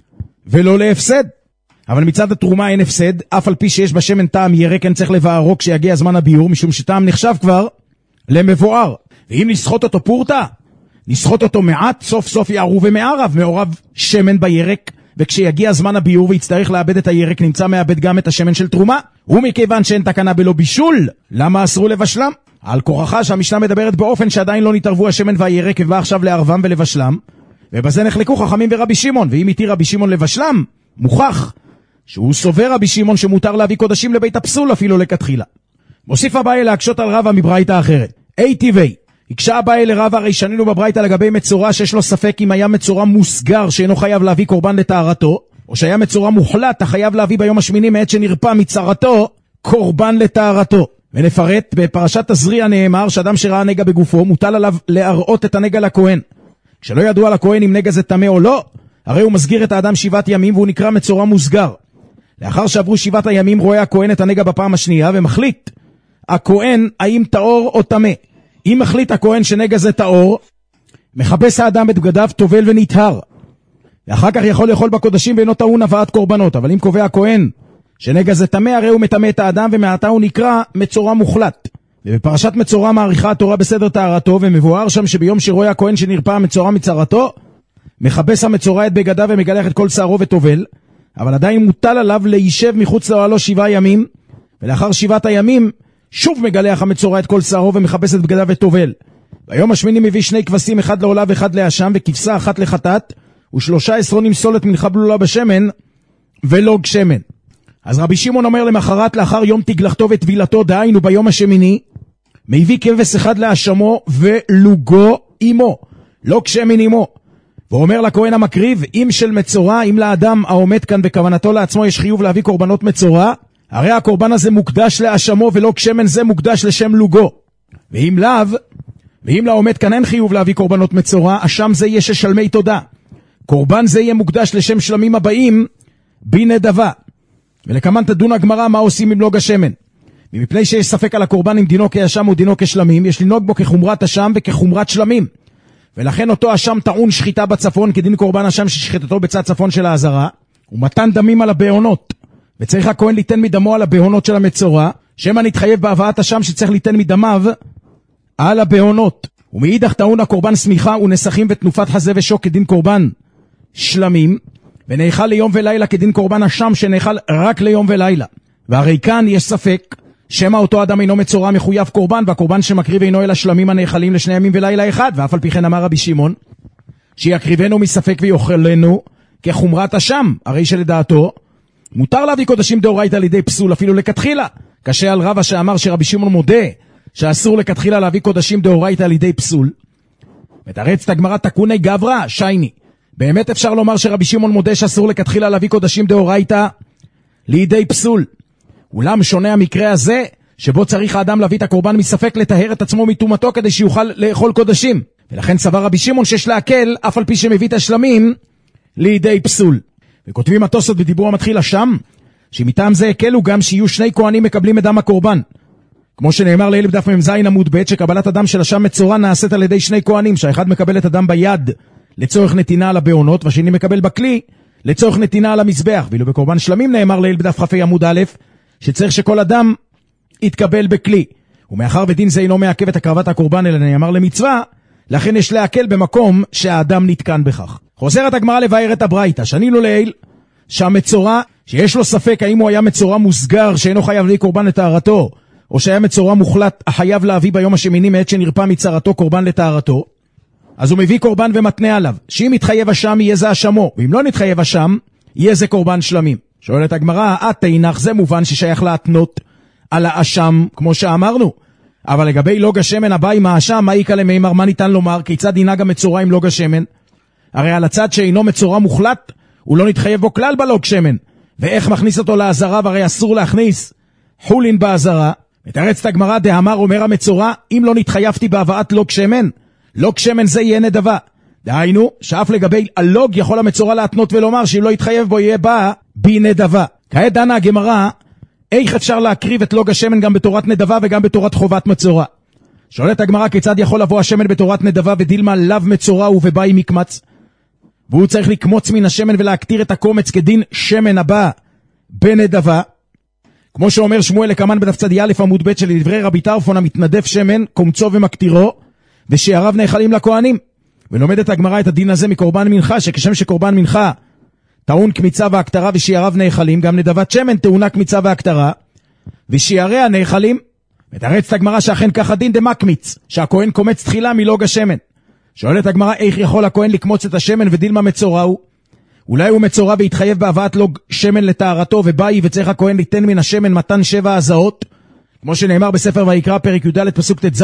ולא להפסד. אבל מצד התרומה אין הפסד, אף על פי שיש בשמן טעם ירק, אין צריך לבארו כשיגיע זמן הביור, משום שטעם נחשב כבר למבואר. ואם נסחוט אותו פורטה, נסחוט אותו מעט, סוף סוף יערוב ומערב, מעורב שמן בירק, וכשיגיע זמן הביור ויצטרך לאבד את הירק, נמצא מאבד גם את השמן של תרומה. ומכיוון שאין תקנה בלא בישול, למה אסרו לבשלם? על כורחה שהמשנה מדברת באופן שעדיין לא נתערבו השמן והירק, ובא עכשיו לערבם ולבשלם, ובזה נחלקו חכמים ורבי שמעון. ואם התיר רבי שמעון לבשלם, מוכח שהוא סובר רבי שמעון שמותר להביא קודשים לבית הפסול אפילו לכתחילה. מוסיף אביי להקשות על רבא מברייתא אחרת. אי טבעי, הקשה אביי לרבא, הרי שנינו בברייתא לגבי מצורע שיש לו ספק אם היה מצורע מוסגר שאינו חייב להביא קורבן לטהרתו, או שהיה מצורע מוחלט החייב להביא ביום השמיני מעת שנרפא מצרתו קורבן לטהרתו. ונפרט, בפרשת תזריע נאמר שאדם שראה נגע בגופו מוטל עליו להראות את הנגע לכהן. כשלא ידוע לכהן אם נגע זה טמא או לא, הרי הוא מסגיר את האדם שבעת ימים והוא נקרא מצורע מוסגר. לאחר שעברו שבעת הימים רואה הכהן את הנגע בפעם השנייה ומחליט הכהן האם טהור או טמא. אם מחליט הכהן שנגע זה טהור, מחפש האדם בבגדיו טובל ונטהר, ואחר כך יכול לאכול בקודשים ואינו טעון הבאת קורבנות. אבל אם קובע הכהן שנגע זה טמא, הרי הוא מטמא את האדם, ומעתה הוא נקרא מצורע מוחלט. ובפרשת מצורע מעריכה התורה בסדר טהרתו, ומבואר שם שביום שרואה הכהן שנרפא המצורע מצרתו, מחפש המצורע את בגדיו ומגלח את כל שערו וטובל, אבל עדיין מוטל עליו להישב מחוץ לאוהלו שבעה ימים, ולאחר שבעת הימים שוב מגלח המצורע את כל שערו ומחפש את בגדיו וטובל. ביום השמיני מביא שני כבשים, אחד לעולה ואחד לאשם, וכבשה אחת לחטאת, ושלושה עשרונים סולת מנחה בלולה בשמן ולוג שמן. אז רבי שמעון אומר למחרת לאחר יום תגלחתו וטבילתו, דהיינו ביום השמיני, מביא כבש אחד לאשמו ולוגו עמו, לא כשמן עמו. ואומר לכהן המקריב, אם של מצורע, אם לאדם העומד כאן בכוונתו לעצמו יש חיוב להביא קורבנות מצורע, הרי הקורבן הזה מוקדש לאשמו ולא כשמן זה מוקדש לשם לוגו. ואם לאו, ואם לעומד כאן אין חיוב להביא קורבנות מצורע, אשם זה יהיה ששלמי תודה. קורבן זה יהיה מוקדש לשם שלמים הבאים בנדבה. ולכמן תדון הגמרא מה עושים עם לוג השמן. ומפני שיש ספק על הקורבן אם דינו כאשם או דינו כשלמים, יש לנהוג בו כחומרת אשם וכחומרת שלמים. ולכן אותו אשם טעון שחיטה בצפון כדין קורבן אשם ששחיטתו בצד צפון של העזרה, ומתן דמים על הבהונות. וצריך הכהן ליתן מדמו על הבהונות של המצורע, שמה נתחייב בהבאת אשם שצריך ליתן מדמיו על הבהונות. ומאידך טעון הקורבן סמיכה ונסחים ותנופת חזה ושוק כדין קורבן שלמים, ונאכל ליום ולילה כדין קורבן אשם שנאכל רק ליום ולילה. והרי כאן יש ספק שמה אותו אדם אינו מצורע מחויב קורבן, והקורבן שמקריב אינו אלא שלמים הנאכלים לשני ימים ולילה אחד. ואף על פי כן אמר רבי שמעון שיקריבנו מספק ויאכלנו כחומרת אשם, הרי שלדעתו מותר להביא קודשים דאורייתא על ידי פסול אפילו לכתחילה. קשה על רבא שאמר שרבי שמעון מודה שאסור לכתחילה להביא קודשים דאורייתא על ידי פסול. מתרצת הגמרא תקוני גברא שייני, באמת אפשר לומר שרבי שמעון מודה שאסור לכתחילה להביא קודשים דאורייתא לידי פסול. אולם שונה המקרה הזה שבו צריך האדם להביא את הקורבן מספק לטהר את עצמו מטומאתו כדי שיוכל לאכול קודשים, ולכן סבר רבי שמעון שיש להקל אף על פי שמביא את השלמים לידי פסול. וכותבים התוספות בדיבור המתחיל אשם שמטעם זה הקלו גם שיהיו שני כהנים מקבלים את דם הקורבן, כמו שנאמר לעיל בדף מ"ז עמוד ב' שקבלת הדם של אשם מצורע נעשית על ידי שני כהנים, שהאחד מקבל את הדם ביד לצורך נתינה על הבהונות והשני מקבל בכלי לצורך נתינה על המזבח. ואילו בקורבן שלמים נאמר לעיל בדף כ"ה עמוד א' שצריך שכל אדם יתקבל בכלי, ומאחר ודין זה אינו מעכב את הקרבת הקורבן אלא נאמר למצווה, לכן יש להקל במקום שהאדם נתקן בכך. חוזרת הגמרא לבאר את הברייתא, שנינו לעיל שהמצורע שיש לו ספק האם הוא היה מצורע מוסגר שאינו חייב להביא קורבן לטהרתו, או שהיה מצורע מוחלט החייב להביא ביום השמיני מעת שנרפא מצרתו קורבן לטהרתו, אז הוא מביא קורבן ומתנה עליו שאם יתחייב אשם יהיה זה אשמו, ואם לא נתחייב אשם יהיה זה קורבן שלמים. שואלת הגמרא, התינך זה מובן ששייך להתנות על האשם כמו שאמרנו, אבל לגבי לוג השמן הבא עם האשם, מה יקלה מימר, מה ניתן לומר, כיצד ינהג המצורע עם לוג השמן? הרי על הצד שאינו מצורע מוחלט הוא לא נתחייב בו כלל בלוג שמן, ואיך מכניס אותו לעזרה, והרי אסור להכניס חולין בעזרה. מתרצת הגמרא דאמר אומר המצורע, אם לא נתחייבתי בהבאת לוג שמן, לוג שמן זה יהיה נדבה. דהיינו שאף לגבי הלוג יכול המצורע להתנות ולומר שאם לא יתחייב בו יהיה בא בי נדבה. כעת דנה הגמרא איך אפשר להקריב את לוג השמן גם בתורת נדבה וגם בתורת חובת מצורע. שואלת הגמרא, כיצד יכול לבוא השמן בתורת נדבה ודילמה לאו מצורע ובבאי מקמץ, והוא צריך לקמוץ מן השמן ולהקטיר את הקומץ כדין שמן הבא בנדבה, כמו שאומר שמואל לקמן בדף צדי א' עמוד ב' של דברי רבי טרפון המתנדף שמן קומצו ומקטירו ושיעריו נאכלים לכהנים. ולומדת הגמרא את הדין הזה מקורבן מנחה, שכשם שקורבן מנחה טעון קמיצה והקטרה ושיעריו נאכלים, גם נדבת שמן טעונה קמיצה והקטרה ושיעריה נאכלים. מתרצת הגמרא שאכן כך הדין דמקמיץ, שהכהן קומץ תחילה מלוג השמן. שואלת הגמרא, איך יכול הכהן לקמוץ את השמן ודילמה מצורע הוא? אולי הוא מצורע והתחייב בהבאת לוג שמן לטהרתו ובאי וצריך הכהן ליתן מן השמן מתן שבע הזעות, כמו שנאמר בספר ויקרא פרק י"ד פסוק ט"ז,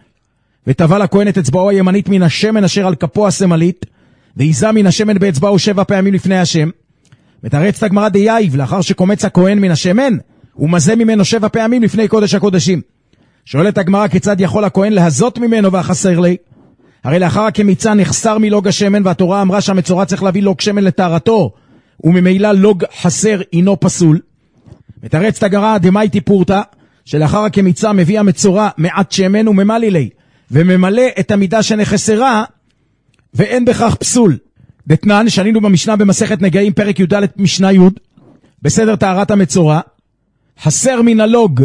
וטבל הכהן את אצבעו הימנית מן השמן אשר על כפו השמאלית, ועיזה מן השמן באצבעו שבע פעמים לפני השם. מתרצת הגמרא דייב, לאחר שקומץ הכהן מן השמן הוא מזה ממנו שבע פעמים לפני קודש הקודשים. שואלת הגמרא, כיצד יכול הכהן להזות ממנו והחסר לי? הרי לאחר הקמיצה נחסר מלוג השמן, והתורה אמרה שהמצורע צריך להביא לוג שמן לטהרתו, וממילא לוג חסר אינו פסול. מתרצת הגמרא דמייטי פורתא, שלאחר הקמיצה מביא המצורע מעט שמן וממלא לי, וממלא את המידה שנחסרה, ואין בכך פסול. דתנן, שנינו במשנה במסכת נגעים פרק י"ד משנה י' בסדר טהרת המצורע, חסר מן הלוג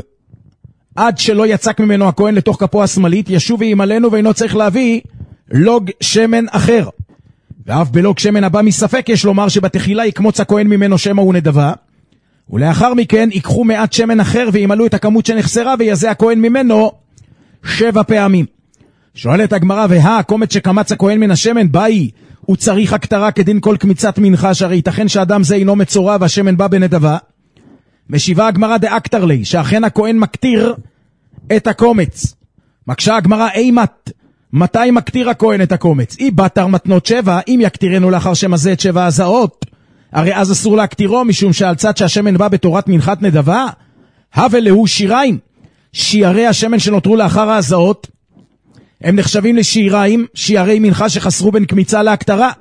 עד שלא יצק ממנו הכהן לתוך כפו השמאלית, ישוב וימלאנו ואינו צריך להביא לוג שמן אחר. ואף בלוג שמן הבא מספק יש לומר שבתחילה יקמוץ הכהן ממנו שמה ונדבה, ולאחר מכן ייקחו מעט שמן אחר וימלאו את הכמות שנחסרה ויזה הכהן ממנו שבע פעמים. שואלת הגמרא, והה הקומץ שקמץ הכהן מן השמן באי הוא צריך הקטרה כדין כל קמיצת מנחה, שהרי ייתכן שאדם זה אינו מצורע והשמן בא בנדבה. משיבה הגמרא דאקטר לי, שאכן הכהן מקטיר את הקומץ. מקשה הגמרא אימת מתי מקטיר הכהן את הקומץ? אי בתר מתנות שבע, אם יקטירנו לאחר שמזה את שבע הזעות, הרי אז אסור להקטירו, משום שעל צד שהשמן בא בתורת מנחת נדבה, הווה להו שיריים, שיערי השמן שנותרו לאחר ההזעות, הם נחשבים לשיריים, שיערי מנחה שחסרו בין קמיצה להקטרה.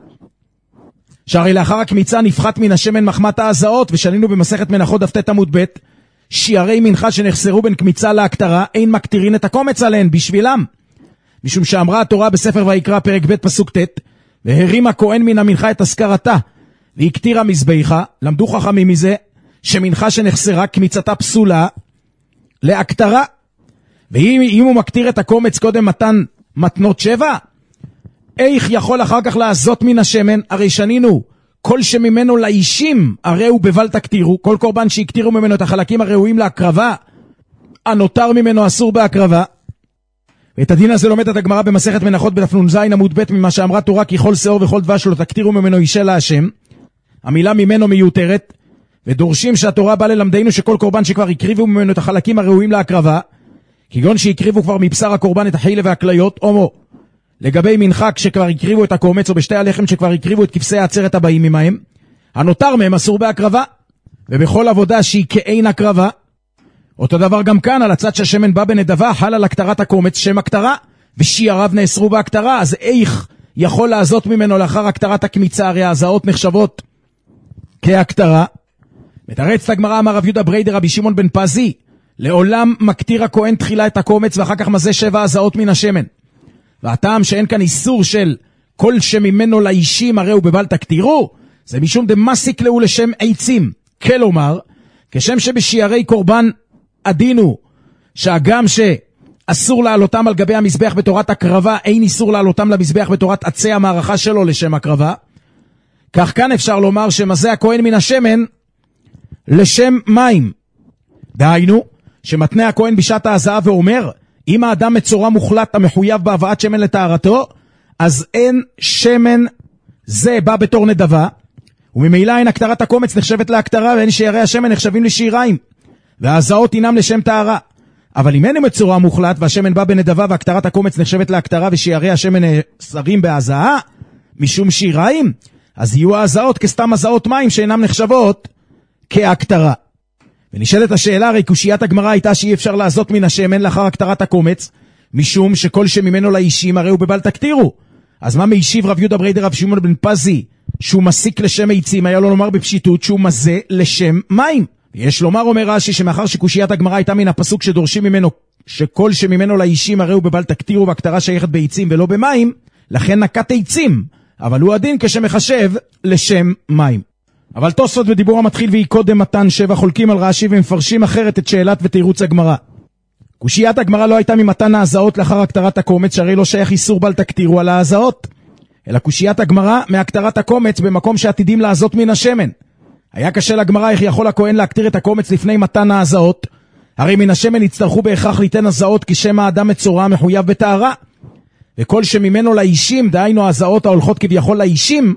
שהרי לאחר הקמיצה נפחת מן השמן מחמת ההזעות, ושנינו במסכת מנחות דף ט עמוד ב', שיערי מנחה שנחסרו בין קמיצה להקטרה, אין מקטירין את הקומץ עליהן בשבילם. משום שאמרה התורה בספר ויקרא פרק ב' פסוק ט', והרים הכהן מן המנחה את הזכרתה, והקטירה מזבחה, למדו חכמים מזה, שמנחה שנחסרה קמיצתה פסולה להקטרה. ואם הוא מקטיר את הקומץ קודם מתן מתנות שבע, איך יכול אחר כך לעזות מן השמן? הרי שנינו, כל שממנו לאישים, הרי הוא בבל תקטירו, כל קורבן שהקטירו ממנו את החלקים הראויים להקרבה, הנותר ממנו אסור בהקרבה. ואת הדין הזה לומדת הגמרא במסכת מנחות בדף נ"ז עמוד ב', ממה שאמרה תורה כי כל שאור וכל דבש לא תקטירו ממנו אישה להשם. המילה ממנו מיותרת, ודורשים שהתורה באה ללמדנו שכל קורבן שכבר הקריבו ממנו את החלקים הראויים להקרבה, כגון שהקריבו כבר מבשר הקורבן את החילה והכליות, הומו. לגבי מנחה כשכבר הקריבו את הקומץ, או בשתי הלחם שכבר הקריבו את כבשי העצרת הבאים עמהם, הנותר מהם אסור בהקרבה, ובכל עבודה שהיא כאין הקרבה. אותו דבר גם כאן, על הצד שהשמן בא בנדבה, חל על הקטרת הקומץ שם הקטרה, ושיעריו נאסרו בהקטרה, אז איך יכול לעזות ממנו לאחר הקטרת הקמיצה? הרי ההזעות נחשבות כהקטרה. מתרץ הגמרא, אמר רב יהודה בריידר רבי שמעון בן פזי, לעולם מקטיר הכהן תחילה את הקומץ ואחר כך מזה שבע הזעות מן השמן. והטעם שאין כאן איסור של כל שממנו לאישים הרי הוא בבל תקטירו, זה משום דמסיק לו לשם עצים. כלומר, כשם שבשיערי קורבן עדינו, שהגם שאסור לעלותם על גבי המזבח בתורת הקרבה, אין איסור לעלותם למזבח בתורת עצי המערכה שלו לשם הקרבה, כך כאן אפשר לומר שמזה הכהן מן השמן לשם מים. דהיינו, שמתנה הכהן בשעת ההזעה ואומר, אם האדם מצורע מוחלט המחויב בהבאת שמן לטהרתו, אז אין שמן זה בא בתור נדבה, וממילא אין הקטרת הקומץ נחשבת להקטרה, ואין שיערי השמן נחשבים לשיריים, וההזעות אינם לשם טהרה. אבל אם אין מצורע מוחלט והשמן בא בנדבה והקטרת הקומץ נחשבת להקטרה ושיערי השמן נסרים בהזעה משום שיריים, אז יהיו ההזעות כסתם הזעות מים שאינם נחשבות כהקטרה. ונשאלת השאלה, הרי קושיית הגמרא הייתה שאי אפשר לעזות מן השמן לאחר הקטרת הקומץ, משום שכל שממנו לאישים הרי הוא בבל תקטירו. אז מה מיישיב רב יהודה בריידר רב שמעון בן פזי, שהוא מסיק לשם עצים? היה לו לומר בפשיטות שהוא מזה לשם מים. יש לומר, אומר רש"י, שמאחר שקושיית הגמרא הייתה מן הפסוק שדורשים ממנו שכל שממנו לאישים הרי הוא בבל תקטירו והקטרה שייכת בעצים ולא במים, לכן נקט עצים, אבל הוא הדין כשמחשב לשם מים. אבל תוספות בדיבור המתחיל והיא קודם מתן שבע חולקים על רש"י ומפרשים אחרת את שאלת ותירוץ הגמרא. קושיית הגמרא לא הייתה ממתן ההזעות לאחר הקטרת הקומץ, שהרי לא שייך איסור בל תקטירו על ההזעות, אלא קושיית הגמרא מהקטרת הקומץ במקום שעתידים לעזות מן השמן. היה קשה לגמרא איך יכול הכהן להקטיר את הקומץ לפני מתן ההזעות, הרי מן השמן יצטרכו בהכרח ליתן הזעות כשם האדם מצורע מחויב בטהרה, וכל שממנו לאישים, דהיינו ההזעות ההולכות כביכול לאישים,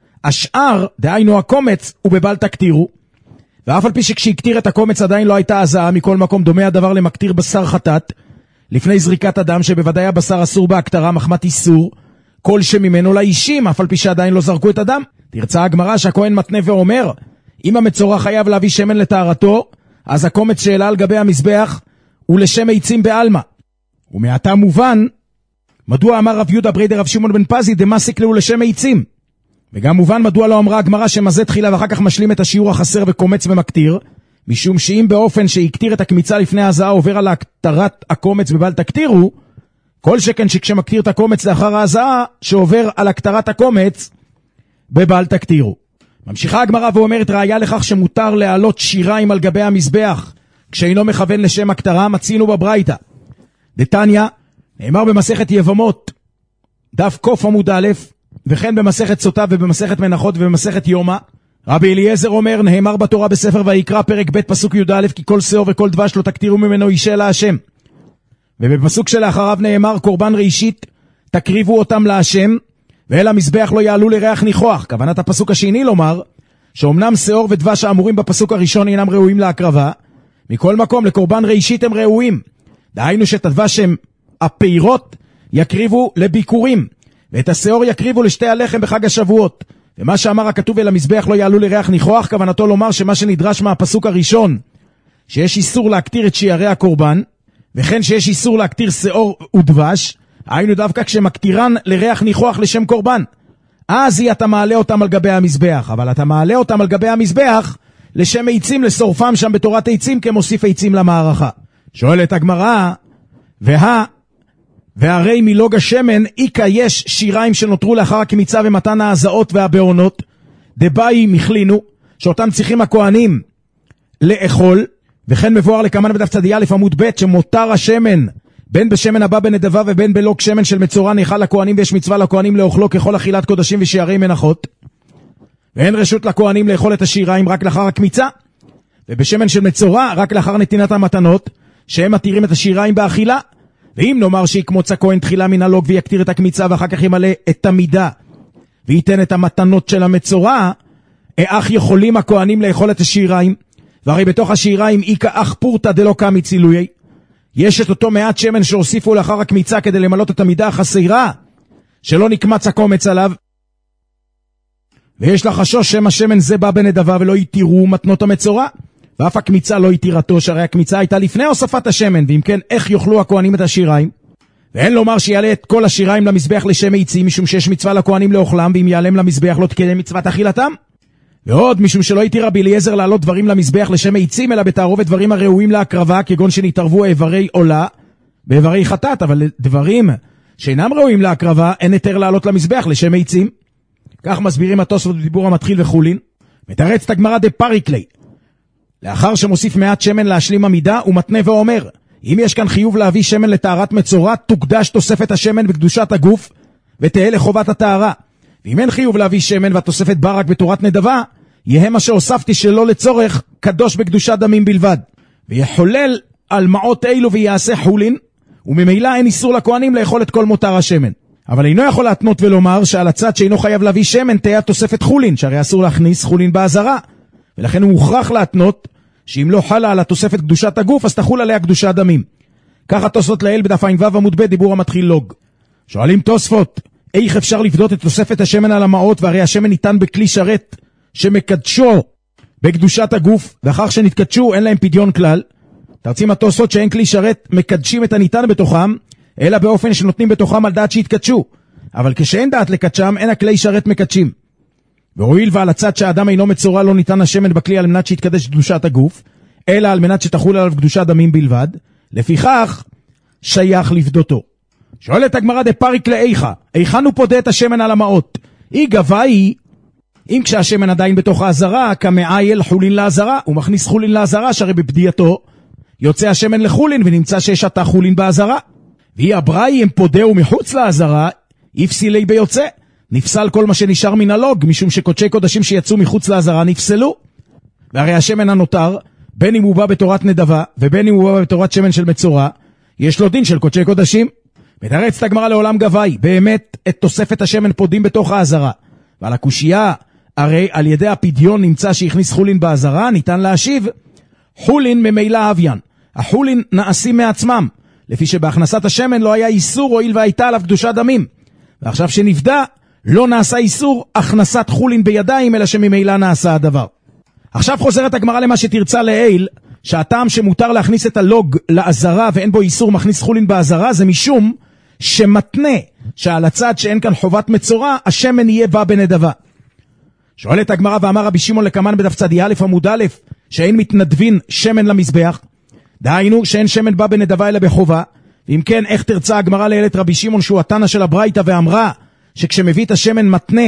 השאר, דהיינו הקומץ, הוא בבל תקטירו. ואף על פי שכשהקטיר את הקומץ עדיין לא הייתה הזעה, מכל מקום דומה הדבר למקטיר בשר חטאת, לפני זריקת אדם, שבוודאי הבשר אסור בהקטרה מחמת איסור, כל שממנו לאישים, אף על פי שעדיין לא זרקו את הדם. תרצה הגמרא שהכהן מתנה ואומר, אם המצורע חייב להביא שמן לטהרתו, אז הקומץ שאלה על גבי המזבח הוא לשם עצים בעלמא. ומעתה מובן, מדוע אמר רב יהודה בריידר רב שמעון בן פזי, דמסיק לו לשם עצים. וגם מובן מדוע לא אמרה הגמרא שמזה תחילה ואחר כך משלים את השיעור החסר וקומץ ומקטיר, משום שאם באופן שהקטיר את הקמיצה לפני ההזעה עובר על הקטרת הקומץ בבל תקטירו, כל שכן שכשמקטיר את הקומץ לאחר ההזעה שעובר על הקטרת הקומץ בבל תקטירו. ממשיכה הגמרא ואומרת, ראיה לכך שמותר להעלות שיריים על גבי המזבח כשאינו מכוון לשם הקטרה, מצינו בברייתא. דתניא, נאמר במסכת יבמות דף קוף עמוד א', וכן במסכת סוטה ובמסכת מנחות ובמסכת יומא, רבי אליעזר אומר, נאמר בתורה בספר ויקרא פרק ב' פסוק י"א, כי כל שאור וכל דבש לא תקטירו ממנו אישה להשם. ובפסוק שלאחריו נאמר, קורבן ראשית תקריבו אותם להשם, ואל המזבח לא יעלו לריח ניחוח. כוונת הפסוק השני לומר, שאומנם שאור ודבש האמורים בפסוק הראשון אינם ראויים להקרבה, מכל מקום לקורבן ראשית הם ראויים. דהיינו שאת הדבש הם הפירות, יקריבו לביקורים, ואת השאור יקריבו לשתי הלחם בחג השבועות. ומה שאמר הכתוב אל המזבח לא יעלו לריח ניחוח, כוונתו לומר שמה שנדרש מהפסוק הראשון, שיש איסור להקטיר את שיערי הקורבן, וכן שיש איסור להקטיר שאור ודבש, היינו דווקא כשמקטירן לריח ניחוח לשם קורבן. אז היא אתה מעלה אותם על גבי המזבח, אבל אתה מעלה אותם על גבי המזבח לשם עצים, לשורפם שם בתורת עצים כמוסיף עצים למערכה. שואלת הגמרא, וה, והרי מלוג השמן, איקה יש שיריים שנותרו לאחר הקמיצה ומתן ההזעות והבעונות, דבאי מכלינו, שאותם צריכים הכהנים לאכול, וכן מבואר לכמן בדף צדיה לפעמוד ב' שמותר השמן, בין בשמן הבא בנדבה ובין בלוג שמן של מצורע נאכל לכהנים, ויש מצווה לכהנים לאוכלו ככל אכילת קודשים ושיערי מנחות, ואין רשות לכהנים לאכול את השיריים רק לאחר הקמיצה, ובשמן של מצורע רק לאחר נתינת המתנות, שהם מתירים את השיריים באכילה. ואם נאמר שיקמוץ הכהן תחילה מן הלוג ויקטיר את הקמיצה ואחר כך ימלא את המידה וייתן את המתנות של המצורע, אך יכולים הכהנים לאכול את השיריים, והרי בתוך השיריים איקה אך פורטה דלא קמי צילויי, יש את אותו מעט שמן שהוסיפו לאחר הקמיצה כדי למלות את המידה החסרה שלא נקמץ הקומץ עליו, ויש לחשוש שם השמן זה בא בנדבה ולא יתירו מתנות המצורע, ואף הקמיצה לא יתירתו, שהרי הקמיצה הייתה לפני הוספת השמן, ואם כן איך יאכלו הכהנים את השיריים? ואין לומר שיעלה את כל השיריים למזבח לשם עצים, משום שיש מצווה לכהנים לאוכלם, ואם יעלם למזבח לא תקדם מצוות אכילתם. ועוד משום שלא יתיר רבי אליעזר לעלות דברים למזבח לשם עצים, אלא בתערובת דברים הראויים להקרבה, כגון שנתערבו איברי עולה באיברי חטאת, אבל דברים שאינם ראויים להקרבה אין היתר לעלות למזבח לשם עצים. כך מסבירים התוספות בדיבור המתחיל וחולין. מתרץ את הגמרא דפריקלי, לאחר שמוסיף מעט שמן להשלים המידה, הוא מתנה ואומר, אם יש כאן חיוב להביא שמן לטהרת מצורע, תוקדש תוספת השמן בקדושת הגוף, ותהיה לחובת הטהרה. ואם אין חיוב להביא שמן והתוספת בא רק בתורת נדבה, יהיה מה שהוספתי שלא לצורך, קדוש בקדושת דמים בלבד. ויחולל על מעות אילו ויעשה חולין, וממילא אין איסור לכהנים לאכול את כל מותר השמן. אבל אינו יכול להתנות ולומר שעל הצד שאינו חייב להביא שמן תהיה תוספת חולין, שהרי אסור להכניס חולין בעזרה. ולכן הוא מוכרח להתנות שאם לא חלה על התוספת קדושת הגוף, אז תחול עליה קדושת דמים. ככה תוספות לאל בדף עין וו עמוד ב' דיבור המתחיל לוג. שואלים תוספות, איך אפשר לפדות את תוספת השמן על המעות, והרי השמן ניתן בכלי שרת שמקדשו בקדושת הגוף, ואחר שנתקדשו אין להם פדיון כלל. תרצים התוספות שאין כלי שרת מקדשים את הניתן בתוכם, אלא באופן שנותנים בתוכם על דעת שהתקדשו. אבל כשאין דעת לקדשם, אין הכלי שרת מקדשים. והואיל ועל הצד שהאדם אינו מצורע לא ניתן השמן בכלי על מנת שיתקדש קדושת הגוף, אלא על מנת שתחול עליו קדושת דמים בלבד, לפיכך שייך לפדותו. שואלת הגמרא דפריק לאיכה, היכן הוא פודה את השמן על המעות? היא גבאי, אם כשהשמן עדיין בתוך העזרה, כמעייל חולין לעזרה, הוא מכניס חולין לעזרה, שהרי בפדייתו יוצא השמן לחולין ונמצא שיש עתה חולין בעזרה. והיא אבראי, אם פודהו מחוץ לעזרה, יפסילי ביוצא. נפסל כל מה שנשאר מן הלוג, משום שקודשי קודשים שיצאו מחוץ לעזרה נפסלו. והרי השמן הנותר, בין אם הוא בא בתורת נדבה, ובין אם הוא בא בתורת שמן של מצורע, יש לו דין של קודשי קודשים. מתרץ את הגמרא לעולם גבאי, באמת את תוספת השמן פודים בתוך העזרה. ועל הקושייה, הרי על ידי הפדיון נמצא שהכניס חולין בעזרה, ניתן להשיב, חולין ממילא אביין. החולין נעשים מעצמם, לפי שבהכנסת השמן לא היה איסור הואיל והייתה עליו קדושת דמים. ועכשיו שנפדה, לא נעשה איסור הכנסת חולין בידיים, אלא שממילא נעשה הדבר. עכשיו חוזרת הגמרא למה שתרצה לעיל, שהטעם שמותר להכניס את הלוג לעזרה ואין בו איסור מכניס חולין בעזרה, זה משום שמתנה שעל הצד שאין כאן חובת מצורע, השמן יהיה בא בנדבה. שואלת הגמרא ואמר רבי שמעון לקמן בדף צדיה א' עמוד א', שאין מתנדבין שמן למזבח, דהיינו שאין שמן בא בנדבה אלא בחובה. ואם כן, איך תרצה הגמרא לאלת רבי שמעון שהוא התנא של הברייתא ואמרה שכשמביא את השמן מתנה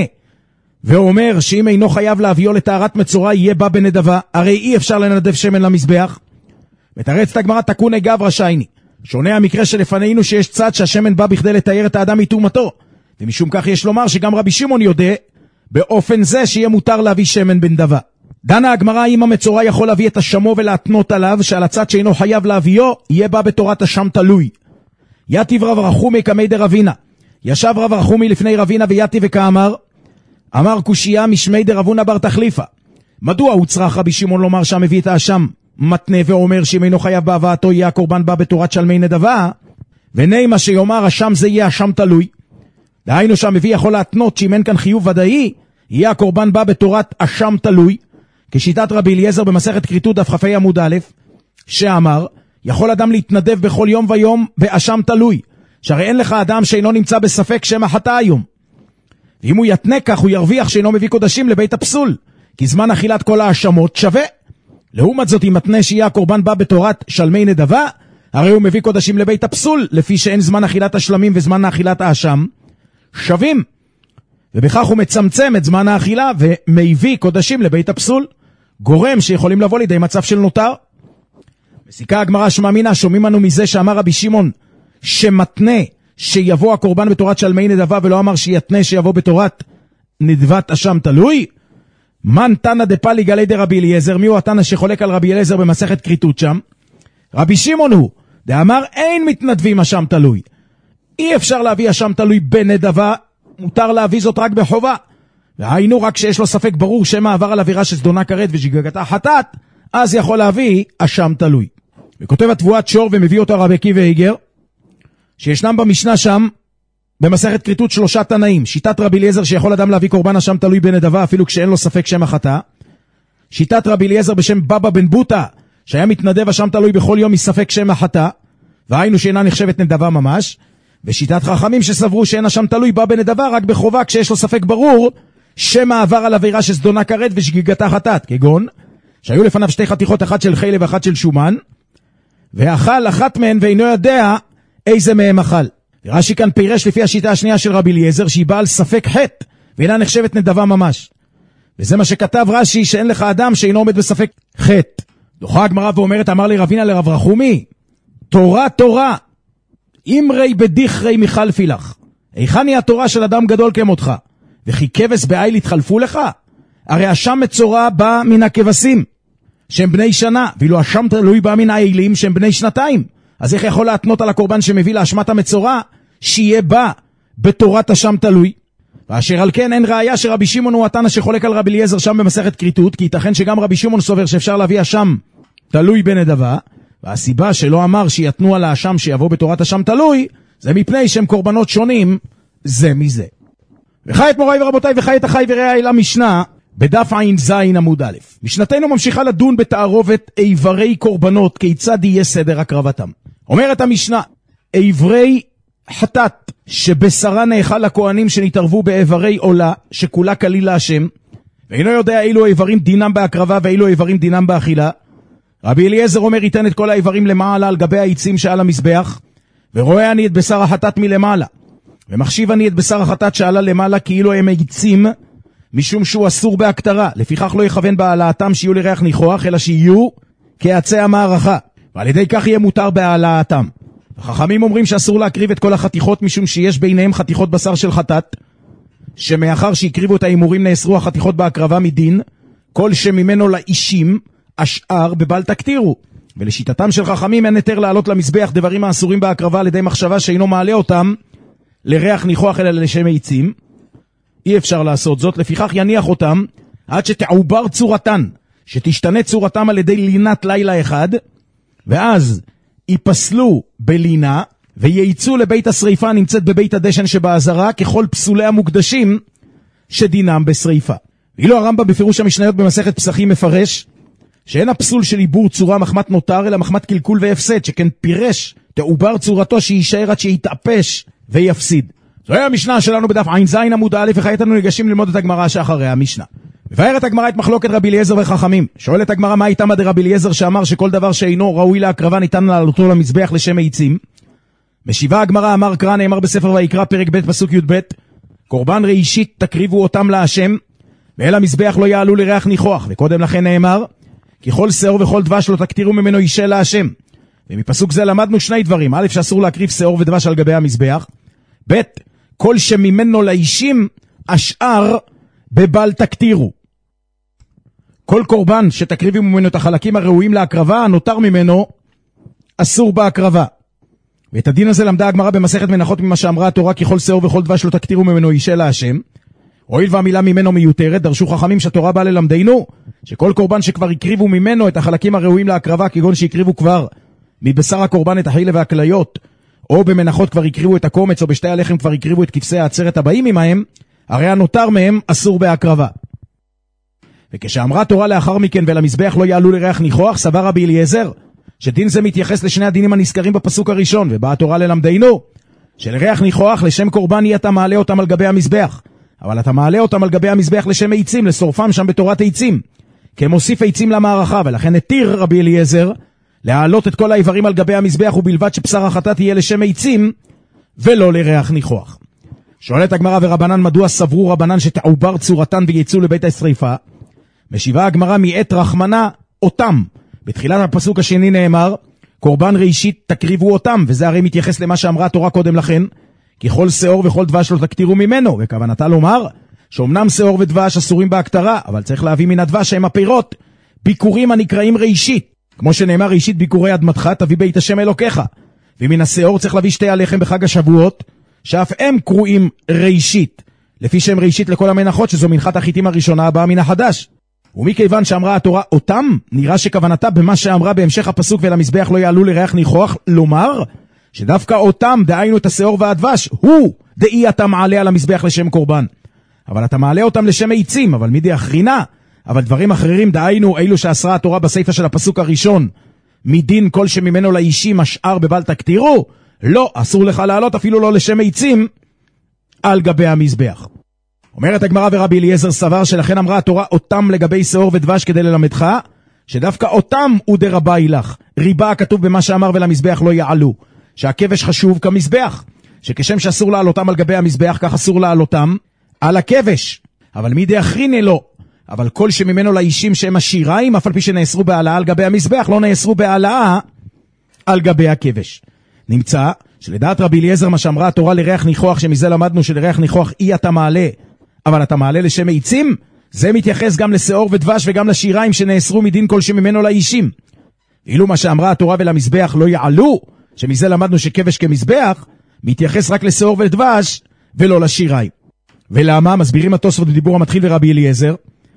ואומר שאם אינו חייב להביאו לטהרת מצורע יהיה בא בנדבה, הרי אי אפשר לנדב שמן למזבח. מתרץ את הגמרא תקוני גברא שייני, שונה המקרה שלפנינו שיש צד שהשמן בא בכדי לתאר את האדם מטומאתו, ומשום כך יש לומר שגם רבי שמעון יודע באופן זה שיהיה מותר להביא שמן בנדבה. דנה הגמרא אם המצורע יכול להביא את השמו ולהתנות עליו שעל הצד שאינו חייב להביאו יהיה בא בתורת השם תלוי. יתיב רב רחומי כמי דרבינה, ישב רב רחומי לפני רבינה ויתיב וכאמר, אמר קושיה משמי דרבונה בר תחליפה, מדוע הוא צריך רבי שמעון לומר שהמביא את האשם מתנה ואומר שאם אינו חייב בהבאתו יהיה הקורבן בא בתורת שלמי נדבה, וני מה שיאמר השם זה יהיה השם תלוי. דהיינו שהמביא יכול להתנות שאם אין כאן חיוב ודאי, יהיה הקורבן בא בתורת השם תלוי, כשיטת רבי אליעזר במסכת כריתות דף כ"ה עמוד א', שאמר, יכול אדם להתנדב בכל יום ויום באשם תלוי, שהרי אין לך אדם שאינו נמצא בספק שם החטא היום. ואם הוא יתנה כך, הוא ירוויח שאינו מביא קודשים לבית הפסול, כי זמן אכילת כל האשמות שווה. לעומת זאת, אם מתנה שיהיה הקורבן בא בתורת שלמי נדבה, הרי הוא מביא קודשים לבית הפסול, לפי שאין זמן אכילת השלמים וזמן האכילת האשם שווים. ובכך הוא מצמצם את זמן האכילה ומביא קודשים לבית הפסול, גורם שיכולים לבוא לידי מצב של נותר. מסיקה הגמרא שמאמינה, שומעים אנו מזה שאמר רבי שמעון שמתנה שיבוא הקורבן בתורת שלמי נדבה, ולא אמר שיתנה שיבוא בתורת נדבת אשם תלוי. מן תנא דפליג עלי דרבי אליעזר, מי הוא התנא שחולק על רבי אליעזר במסכת כריתות שם? רבי שמעון הוא דאמר אין מתנדבים אשם תלוי, אי אפשר להביא אשם תלוי בנדבה, מותר להביא זאת רק בחובה, והיינו רק שיש לו ספק ברור שמה עבר על עבירה שזדונה כרת ושגגתה חטאת, אז יכול להביא אשם תלוי. וכותב התבואת שור ומביא אותו רבי עקיבא איגר, שישנם במשנה שם במסכת כריתות שלושה תנאים: שיטת רבי אליעזר שיכול אדם להביא קורבן אשם תלוי בנדבה אפילו כשאין לו ספק שם החטא, שיטת רבי אליעזר בשם בבא בן בוטה שהיה מתנדב אשם תלוי בכל יום מספק שם החטא, והיינו שאינה נחשבת נדבה ממש, ושיטת חכמים שסברו שאין אשם תלוי בא בנדבה רק בחובה כשיש לו ספק ברור שמה עבר על עבירה שזדונה כרת ושגגתה חטאת, כגון שהיו לפניו שתי חתיכות, אחת של חלב ואחת של שומן, ואכל אחת מהן ואינו יודע איזה מהם אכל. רש"י כאן פירש לפי השיטה השנייה של רבי אליעזר שהיא באה על ספק חטא ואינה נחשבת נדבה ממש, וזה מה שכתב רש"י, שאין לך אדם שאינו עומד בספק חטא. דוחה הגמרא ואומרת, אמר לי רבינה לרב רחומי, תורה תורה אמרי בדיחרי מחלפי לך, היכן היא התורה של אדם גדול כמותך, וכי כבש בעיל התחלפו לך? הרי אשם מצורע בא מן הכבשים שהם בני שנה, ואילו אשם תלוי בא מן העילים שהם בני שנתיים, אז איך יכול להתנות על הקורבן שמביא לאשמת המצורע שיהיה בא בתורת אשם תלוי? ואשר על כן אין ראיה שרבי שמעון הוא התנא שחולק על רבי אליעזר שם במסכת כריתות, כי ייתכן שגם רבי שמעון סובר שאפשר להביא אשם תלוי בנדבה, והסיבה שלא אמר שיתנו על האשם שיבוא בתורת אשם תלוי זה מפני שהם קורבנות שונים זה מזה. וחי את מוריי ורבותיי, וחי את החי וראה אל המשנה בדף עין זין עמוד א'. משנתנו ממשיכה לדון בתערובת איברי קורבנות, כיצד יהיה סדר הקרבתם. אומרת המשנה, איברי חטאת שבשרה נאכל לכהנים שנתערבו באיברי עולה שכולה כליל להשם, ואינו יודע אילו איברים דינם בהקרבה ואילו איברים דינם באכילה. רבי אליעזר אומר, ייתן את כל האיברים למעלה על גבי העצים שעל המזבח, ורואה אני את בשר החטאת מלמעלה, ומחשיב אני את בשר החטאת שעלה למעלה כאילו הם עצים, משום שהוא אסור בהקטרה, לפיכך לא יכוון בהעלאתם שיהיו לריח ניחוח, אלא שיהיו כעצי המערכה, ועל ידי כך יהיה מותר בהעלאתם. החכמים אומרים שאסור להקריב את כל החתיכות, משום שיש ביניהם חתיכות בשר של חטאת, שמאחר שהקריבו את האימורים נאסרו החתיכות בהקרבה מדין, כל שממנו לאישים השאר בבל תקטירו. ולשיטתם של חכמים אין יותר לעלות למזבח דברים האסורים בהקרבה על ידי מחשבה שאינו מעלה אותם לריח ניחוח אלא לשם עצים. אי אפשר לעשות זאת, לפיכך יניח אותם עד שתעובר צורתן, שתשתנה צורתם על ידי לינת לילה אחד, ואז ייפסלו בלינה וייצאו לבית השריפה הנמצאת בבית הדשן שבעזרה, ככל פסולי המוקדשים שדינם בשריפה. ואילו הרמב"ם בפירוש המשניות במסכת פסחים מפרש שאין הפסול של עיבור צורה מחמת נותר אלא מחמת קלקול והפסד, שכן פירש תעובר צורתו שישאר עד שיתאפש ויפסיד. זוהי המשנה שלנו בדף עין זין עמוד א', וכעת אנו ניגשים ללמוד את הגמרא שאחרי המשנה. מבארת הגמרא את מחלוקת רבי אליעזר וחכמים. שואלת הגמרא, מה איתם דרבי אליעזר שאמר שכל דבר שאינו ראוי להקרבה ניתן לעלותו למזבח לשם עצים? משיבה הגמרא, אמר קרא, נאמר בספר ויקרא פרק ב' פסוק י"ב, קורבן ראשית תקריבו אותם להשם, ואל המזבח לא יעלו לריח ניחוח. וקודם לכן נאמר, כי כל שעור וכל דבש לא תקטירו ממנו אישה להשם. ומפסוק זה למדנו שני דברים: א', שאסור להקריב שעור ודבש על גבי המזבח, ב', כל שממנו לאישים השאר בבל תקטירו. כל קורבן שתקריבי ממנו את החלקים הראויים להקרבה, הנותר ממנו אסור בהקרבה. ואת הדין הזה למדה הגמרא במסכת מנחות ממה שאמרה התורה, כי כל שעור וכל דבש לא תקטירו ממנו אישה להשם. הואיל והמילה ממנו מיותרת, דרשו חכמים שהתורה באה ללמדנו שכל קורבן שכבר הקריבו ממנו את החלקים הראויים להקרבה, כגון שהקריבו כבר מבשר הקורבן את החילב והכליות, או במנחות כבר הקריבו את הקומץ, או בשתי הלחם כבר הקריבו את כבשי העצרת הבאים עמהם, הרי הנותר מהם אסור בהקרבה. וכשאמרה תורה לאחר מכן ולמזבח לא יעלו לריח ניחוח, סבר רבי אליעזר, שדין זה מתייחס לשני הדינים הנזכרים בפסוק הראשון, ובאה תורה ללמדנו, שלריח ניחוח לשם קורבן יהיה אתה מעלה אותם על גבי המזבח, אבל אתה מעלה אותם על גבי המזבח לשם עצים, לשורפם שם בתורת עצים, כמוסיף עצים למערכה, ולכן התיר רבי אליעזר להעלות את כל האיברים על גבי המזבח, ובלבד שבשר החטאת יהיה לשם עצים, ולא לריח ניחוח. שואלת הגמרא ורבנן, מדוע סברו רבנן שתעובר צורתן ויצאו לבית השריפה? משיבה הגמרא, מעת רחמנה אותם. בתחילת הפסוק השני נאמר, קורבן ראשית תקריבו אותם, וזה הרי מתייחס למה שאמרה התורה קודם לכן, כי כל שאור וכל דבש לא תקטירו ממנו, וכוונתה לומר, שאומנם שאור ודבש אסורים בהקטרה, אבל צריך להביא מן הדבש שהם הפירות, ביקורים הנקראים ראשית, כמו שנאמר ראשית ביקורי אדמתך תביא בית השם אלוקיך, ומן השאור צריך להביא שתי הלחם בחג השבועות, שאף הם קרואים ראשית, לפי שהם ראשית לכל המנחות, שזו מנחת החיטים הראשונה הבאה מן החדש. ומכיוון שאמרה התורה אותם, נראה שכוונתה במה שאמרה בהמשך הפסוק ולמזבח לא יעלו לריח ניחוח, לומר שדווקא אותם, דהיינו את השאור והדבש, הוא דאי אתה מעלה על המזבח לשם קורבן. אבל אתה מעלה אותם לשם עצים, אבל מידי אחרינה, אבל דברים אחרים דהיינו אילו שאסרה התורה בסייפה של הפסוק הראשון, מדין כל שממנו לאישים השאר בבל תקטירו, לא, אסור לך לעלות אפילו לא לשם עצים על גבי המזבח. אומרת הגמרא ורבי אליעזר סבר שלכן אמרה התורה אותם לגבי שאור ודבש כדי ללמדך, שדווקא אותם הוא דרבה אילך. ריבה הכתוב במה שאמר ולמזבח לא יעלו, שהכבש חשוב כמזבח, שכשם שאסור לעלותם על גבי המזבח, כך אסור לעלותם על הכבש. אבל מי דאחריני לא. אבל כל שממנו לאישים שהם השיריים, אף על פי שנאסרו בהעלאה על גבי המזבח, לא נאסרו בהעלאה על גבי הכבש. נמצא שלדעת רבי אליעזר מה שאמרה התורה לריח ניחוח, שמזה למדנו שלריח ניחוח אי אתה מעלה, אבל אתה מעלה לשם עצים, זה מתייחס גם לשאור ודבש וגם לשיריים שנאסרו מדין כל שממנו לאישים. ואילו מה שאמרה התורה ולמזבח לא יעלו, שמזה למדנו שכבש כמזבח, מתייחס רק לשאור ודבש ולא לשיריים. ולמה? מסבירים התוספות בדיבור המתחיל ורבי אליעזר,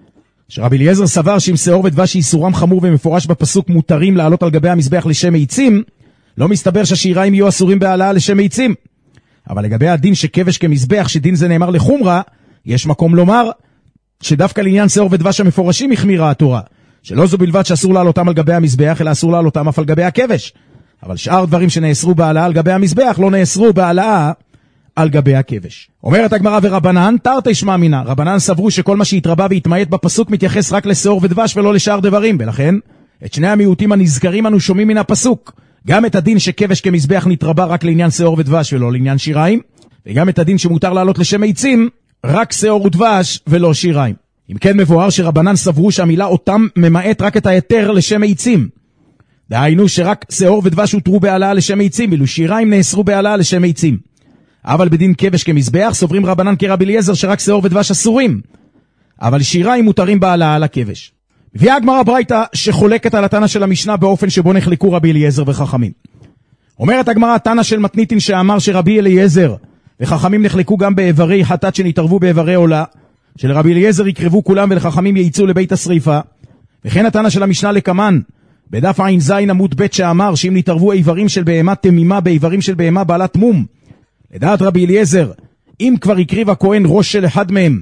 שרבי אליעזר סבר שאם שאור ודבש איסורם חמור ומפורש בפסוק מותרים לעלות על גבי המזבח לשם עצים, לא מסתבר שהשיריים יהיו אסורים בהעלאה לשם עצים. אבל לגבי הדין שכבש כמזבח, שדין זה נאמר לחומרה, יש מקום לומר שדווקא לעניין שאור ודבש המפורשים החמירה התורה, שלא זו בלבד שאסור לעלותם על גבי המזבח, אלא אסור לעלותם אף על גבי הכבש. אבל שאר דברים שנאסרו בהעלאה על גבי המזבח לא נאסרו בהעלאה על גבי הכבש. אומרת הגמרא ורבנן, תרתי שמע מינה, רבנן סברו שכל מה שהתרבה והתמעט בפסוק מתייחס רק לשאור ודבש ולא לשאר דברים, ולכן את שני המיעוטים הנזכרים אנו שומעים מן הפסוק, גם את הדין שכבש כמזבח נתרבה רק לעניין שאור ודבש ולא לעניין שיריים, וגם את הדין שמותר לעלות לשם עצים רק שאור ודבש ולא שיריים. אם כן מבואר שרבנן סברו שהמילה אותם ממעט רק את היתר לשם עצים, דהיינו שרק שאור ודבש הותרו בהעלאה לשם עצים, ואילו שיריים נאסרו בהעלאה לשם עצים. אבל בדין כבש כמזבח סוברים רבנן כרבי אליעזר שרק שאור ודבש אסורים, אבל שיריים מותרים בהעלאה על הכבש. מביאה הגמרא ברייתא שחולקת על התנא של המשנה באופן שבו נחלקו רבי אליעזר וחכמים. אומרת הגמרא, התנא של מתניתין שאמר שרבי אליעזר וחכמים נחלקו גם באיברי חטאת שנתערבו באיברי עולה, שלרבי אליעזר יקרבו כולם ולחכמים ייצאו לבית השריפה. וכן התנא של המשנה לקמן בדף עין זין עמוד ב' שאמר שאם נתערבו איברים של בהמה תמימה באיברים של בהמה בעלת מום, לדעת רבי אליעזר, אם כבר יקריב הכהן ראש של אחד מהם,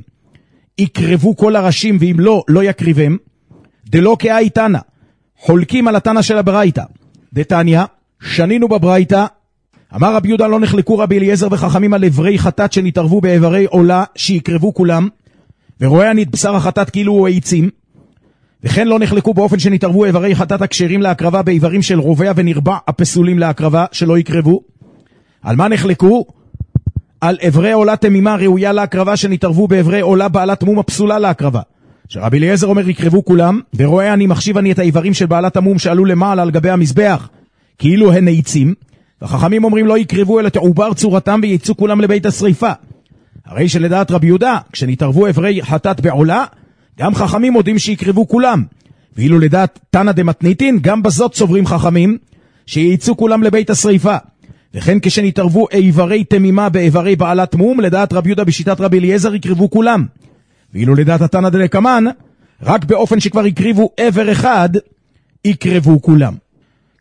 יקרבו כל הראשים, ואם לא, לא יקריבם. דלא כאי תנא, חולקים על התנא של הברייתא. דתניא, שנינו בברייתא, אמר רבי יהודה לא נחלקו רבי אליעזר וחכמים על איברי חטאת שנתערבו באיברי עולה שיקרבו כולם, ורואה אני את בשר החטאת כאילו הוא עצים, וכן לא נחלקו באופן שנתערבו איברי חטאת הכשרים להקרבה באיברים של רובע ונרבע הפסולים להקרבה שלא יקרבו. על מה נחלקו? על איברי עולה תמימה ראויה להקרבה שנתערבו באיברי עולה בעלת מום הפסולה להקרבה. שרבי אליעזר אומר יקרבו כולם, ורואה אני מחשיב אני את האיברים של בעלת המום שעלו למעלה על גבי המזבח כאילו הן עצים, והחכמים אומרים לא יקרבו אלא תעובר צורתם וייצאו כולם לבית השריפה. הרי שלדעת רבי יהודה כשנתערבו איברי חטאת בעולה, גם חכמים מודים שיקרבו כולם, ואילו לדעת תנא דמתניתין גם בזאת סוברים חכמים שייצאו כולם לבית השריפה. וכן כשנתערבו איברי תמימה באיברי בעלת מום, לדעת רבי יהודה בשיטת רבי אליעזר יקרבו כולם, ואילו לדעת התנא דלקמן רק באופן שכבר יקריבו איבר אחד יקרבו כולם.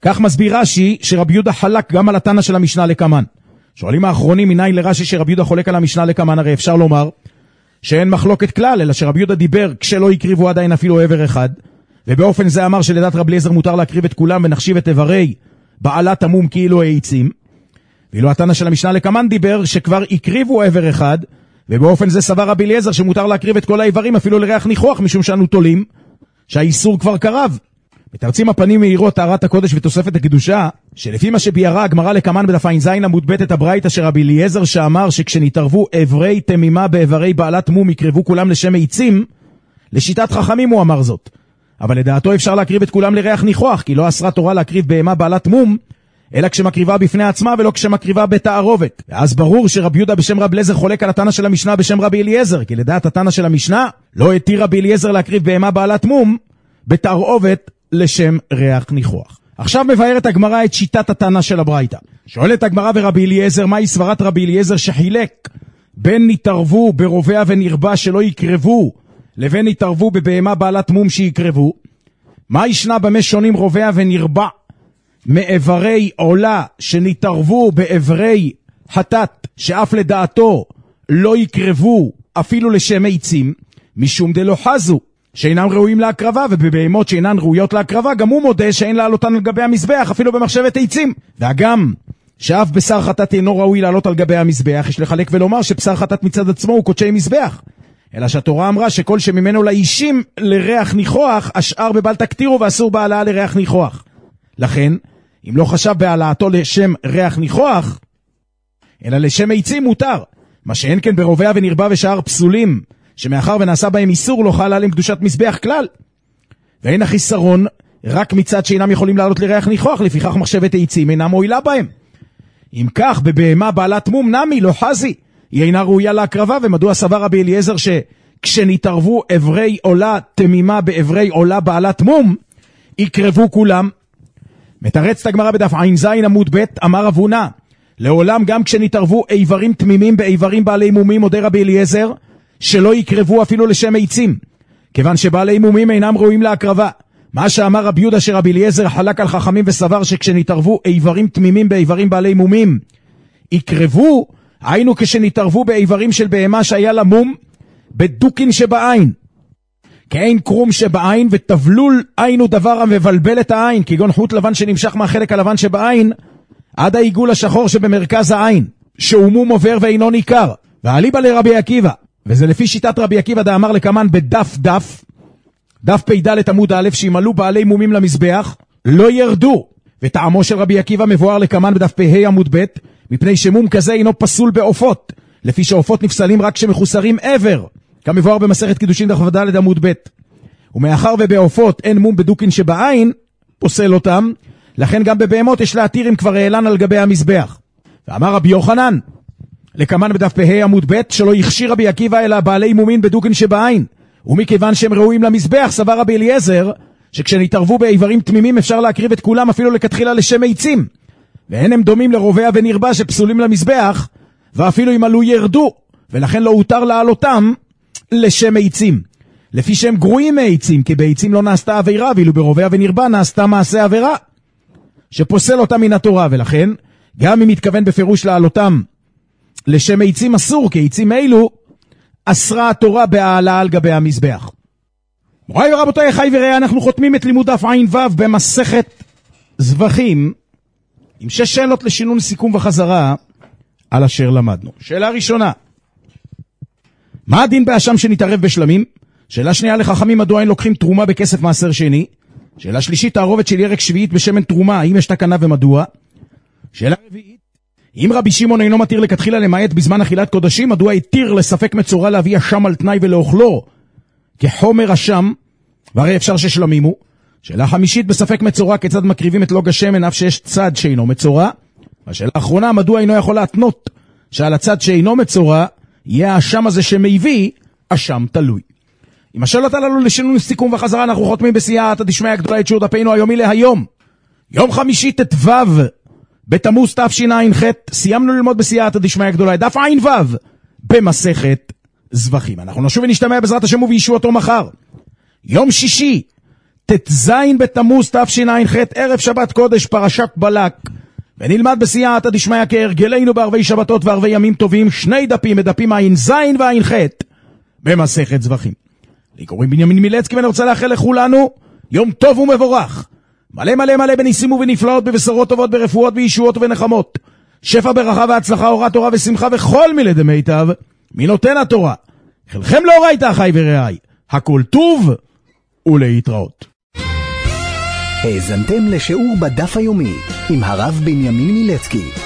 כך מסביר רש"י שרבי יהודה חלק גם על התנא של המשנה לקמן. שואלים האחרונים מניין לרש"י שרבי יהודה חולק על המשנה לקמן, הרי אפשר לומר שאין מחלוקת כלל, אלא שרבי יהודה דיבר כשלא יקריבו עדיין אפילו עבר אחד, ובאופן זה אמר שלדעת רבי אליעזר מותר להקריב את כולם ונחשיב את איברי בעלת המום כאילו העצים. ואילו התנא של המשנה לקמן דיבר שכבר יקריבו עבר אחד, ובאופן זה סבר רבי אליעזר שמותר להקריב את כל האיברים אפילו לריח ניחוח, משום שאנו תולים שהאיסור כבר קרב. מתרצים הפנים מאירות טהרת הקודש ותוספת הקדושה, שלפי מה שביארה הגמרא לקמן בדף ע"ז עמוד ב' את הברייתא של רבי אליעזר שאמר שכשנתערבו אברי תמימה באיברי בעלת מום יקרבו כולם לשם עצים, לשיטת חכמים הוא אמר זאת. אבל לדעתו אפשר להקריב את כולם לריח ניחוח, כי לא אסרה תורה להקריב בהמה בעלת מום, אלא כשמקריבה בפני עצמה ולא כשמקריבה בתערובת. ואז ברור שרבי יהודה בשם רבי אליעזר חולק על התנא של המשנה בשם רבי אליעזר, כי לדעת התנא של המשנה לא התיר רבי אליעזר להקריב בהמה בעלת מום בתערובת לשם ריח ניחוח. עכשיו מבארת הגמרא את שיטת התנא של הברייתא. שואלת הגמרא ורבי אליעזר, מהי סברת רבי אליעזר שחילק בין נתערבו ברובע ונרבה שלא יקרבו לבין נתערבו בבהמה בעלת מום שיקרבו? מה ישנה במה שונים רובע ונרבה מאיברי עולה שנתערבו באיברי חטאת שאף לדעתו לא יקרבו אפילו לשם עצים, משום דלא חזו שאינם ראויים להקרבה, ובבהמות שאינן ראויות להקרבה גם הוא מודה שאין לעלותן על גבי המזבח אפילו במחשבת עצים. והגם שאף בשר חטאת אינו ראוי לעלות על גבי המזבח, יש לחלק ולומר שבשר חטאת מצד עצמו הוא קודשי מזבח, אלא שהתורה אמרה שכל שממנו לאישים לריח ניחוח השאר בבל תקטירו ואסור בהעלאה לריח ניחוח. לכן אם לא חשב בהעלאתו לשם ריח ניחוח אלא לשם עצים מותר, מה שאין כן ברובע ונרבה ושאר פסולים שמאחר ונעשה בהם איסור לא חל עליהם קדושת מזבח כלל, ואין החיסרון רק מצד שאינם יכולים לעלות לריח ניחוח, לפיכך מחשבת העצים אינה מועילה בהם. אם כך בבהמה בעלת מום נמי לא חזי, היא אינה ראויה להקרבה. ומדוע סבר רבי אליעזר שכשנתערבו אברי עולה תמימה באברי עולה בעלת מום יקרבו כולם? מתרצת הגמרא בדף ע"ז עמוד ב', אמר רב הונא, לעולם גם כשנתערבו איברים תמימים באיברים בעלי מומים מודה רבי אליעזר שלא יקרבו אפילו לשם עצים, כיוון שבעלי מומים אינם ראויים להקרבה. מה שאמר רבי יהודה שרבי אליעזר חלק על חכמים וסבר שכשנתערבו איברים תמימים באיברים בעלי מומים יקרבו, היינו כשנתערבו באיברים של בהמה שהיה לה מום בדוקין שבעין, כאין קרום שבעין, ותבלול היינו דבר המבלבל את העין, כגון חוט לבן שנמשך מהחלק הלבן שבעין עד העיגול השחור שבמרכז העין, שהוא מום עובר ואינו ניכר. ואליבא לרבי עקיבא, וזה לפי שיטת רבי עקיבא דאמר לקמן בדף דף, דף פ"ד עמוד א', שימלאו בעלי מומים למזבח לא ירדו. וטעמו של רבי עקיבא מבואר לקמן בדף פ"ה עמוד ב', מפני שמום כזה אינו פסול בעופות, לפי שעופות נפסלים רק שמחוסרים עבר, כמבואר במסכת קידושין דף ד' עמוד ב'. ומאחר ובעופות אין מום בדוקין שבעין, פוסל אותם, לכן גם בבהמות יש להתיר אם כבר העלן על גבי המזבח. ואמר רבי יוחנן לקמן בדף פ"ה עמוד ב', שלא יכשיר רבי עקיבא אלא בעלי מומין בדוקין שבעין, ומכיוון שהם ראויים למזבח סבר רבי אליעזר שכשנתערבו באיברים תמימים אפשר להקריב את כולם אפילו לכתחילה לשם עצים, ואין הם דומים לרובע ונרבה שפסולים למזבח ואפילו אם עלו ירדו, ולכן לא הותר לעלותם לשם עצים, לפי שהם גרועים מעצים, כי בעצים לא נעשתה עבירה, ואילו ברובע ונרבה נעשתה מעשה עבירה שפוסל אותם מן התורה. ולכן גם אם מתכוון בפירוש לעלותם לשם עצים אסור, כי עצים אלו אסרה התורה בהעלאה על גבי המזבח. מוריי ורבותיי, חי וראה, אנחנו חותמים את לימוד דף ע"ו במסכת זבחים עם שש שאלות לשינון, סיכום וחזרה על אשר למדנו. שאלה ראשונה, מה הדין באשם שנתערב בשלמים? שאלה שנייה, לחכמים מדוע אין לוקחים תרומה בכסף מעשר שני? שאלה שלישית, תערובת של ירק שביעית בשמן תרומה, האם יש תקנה ומדוע? שאלה רביעית, אם רבי שמעון אינו מתיר לכתחילה למעט בזמן אכילת קודשים, מדוע התיר לספק מצורע להביא אשם על תנאי ולאוכלו כחומר אשם, והרי אפשר ששלמים? שאלה חמישית, בספק מצורע כיצד מקריבים את לוג השמן אף שיש צד שאינו מצורע? והשאלה האחרונה, מדוע אינו יכול להתנות שעל הצד שאינו מצורע יהיה האשם הזה שמביא אשם תלוי? עם השאלות הללו לשינון, סיכום וחזרה, אנחנו חותמים בסייעתא דשמיא הגדולה את שיעור דפנו היומי להיום, יום חמישי ט"ו בתמוז תשע"ח. סיימנו ללמוד בסייעתא דשמיא הגדולה דף ע"ו במסכת זבחים. אנחנו נשוב ונשתמע בעזרת השם ובישועתו מחר, יום שישי תז בתמוז תשע"ח, ערב שבת קודש, פרשת בלק, ונלמד בסייעתא דשמיא כהרגלנו בערבי שבתות וערבי ימים טובים, שני דפים, מדפים עין זין ועין ח' במסכת זבחים. לי קוראים בנימין מילצקי, ואני רוצה לאחל לכולנו יום טוב ומבורך, מלא מלא מלא בניסים ובנפלאות, בבשורות טובות, ברפואות וישועות ונחמות, שפע ברכה והצלחה, אורת תורה ושמחה וכל מילי דמיטב מנותן התורה. חלכם לא ראית אחי ורעי, הכל טוב ולהתראות. האזנתם לשיעור בדף היומי עם הרב בנימין מילצקי.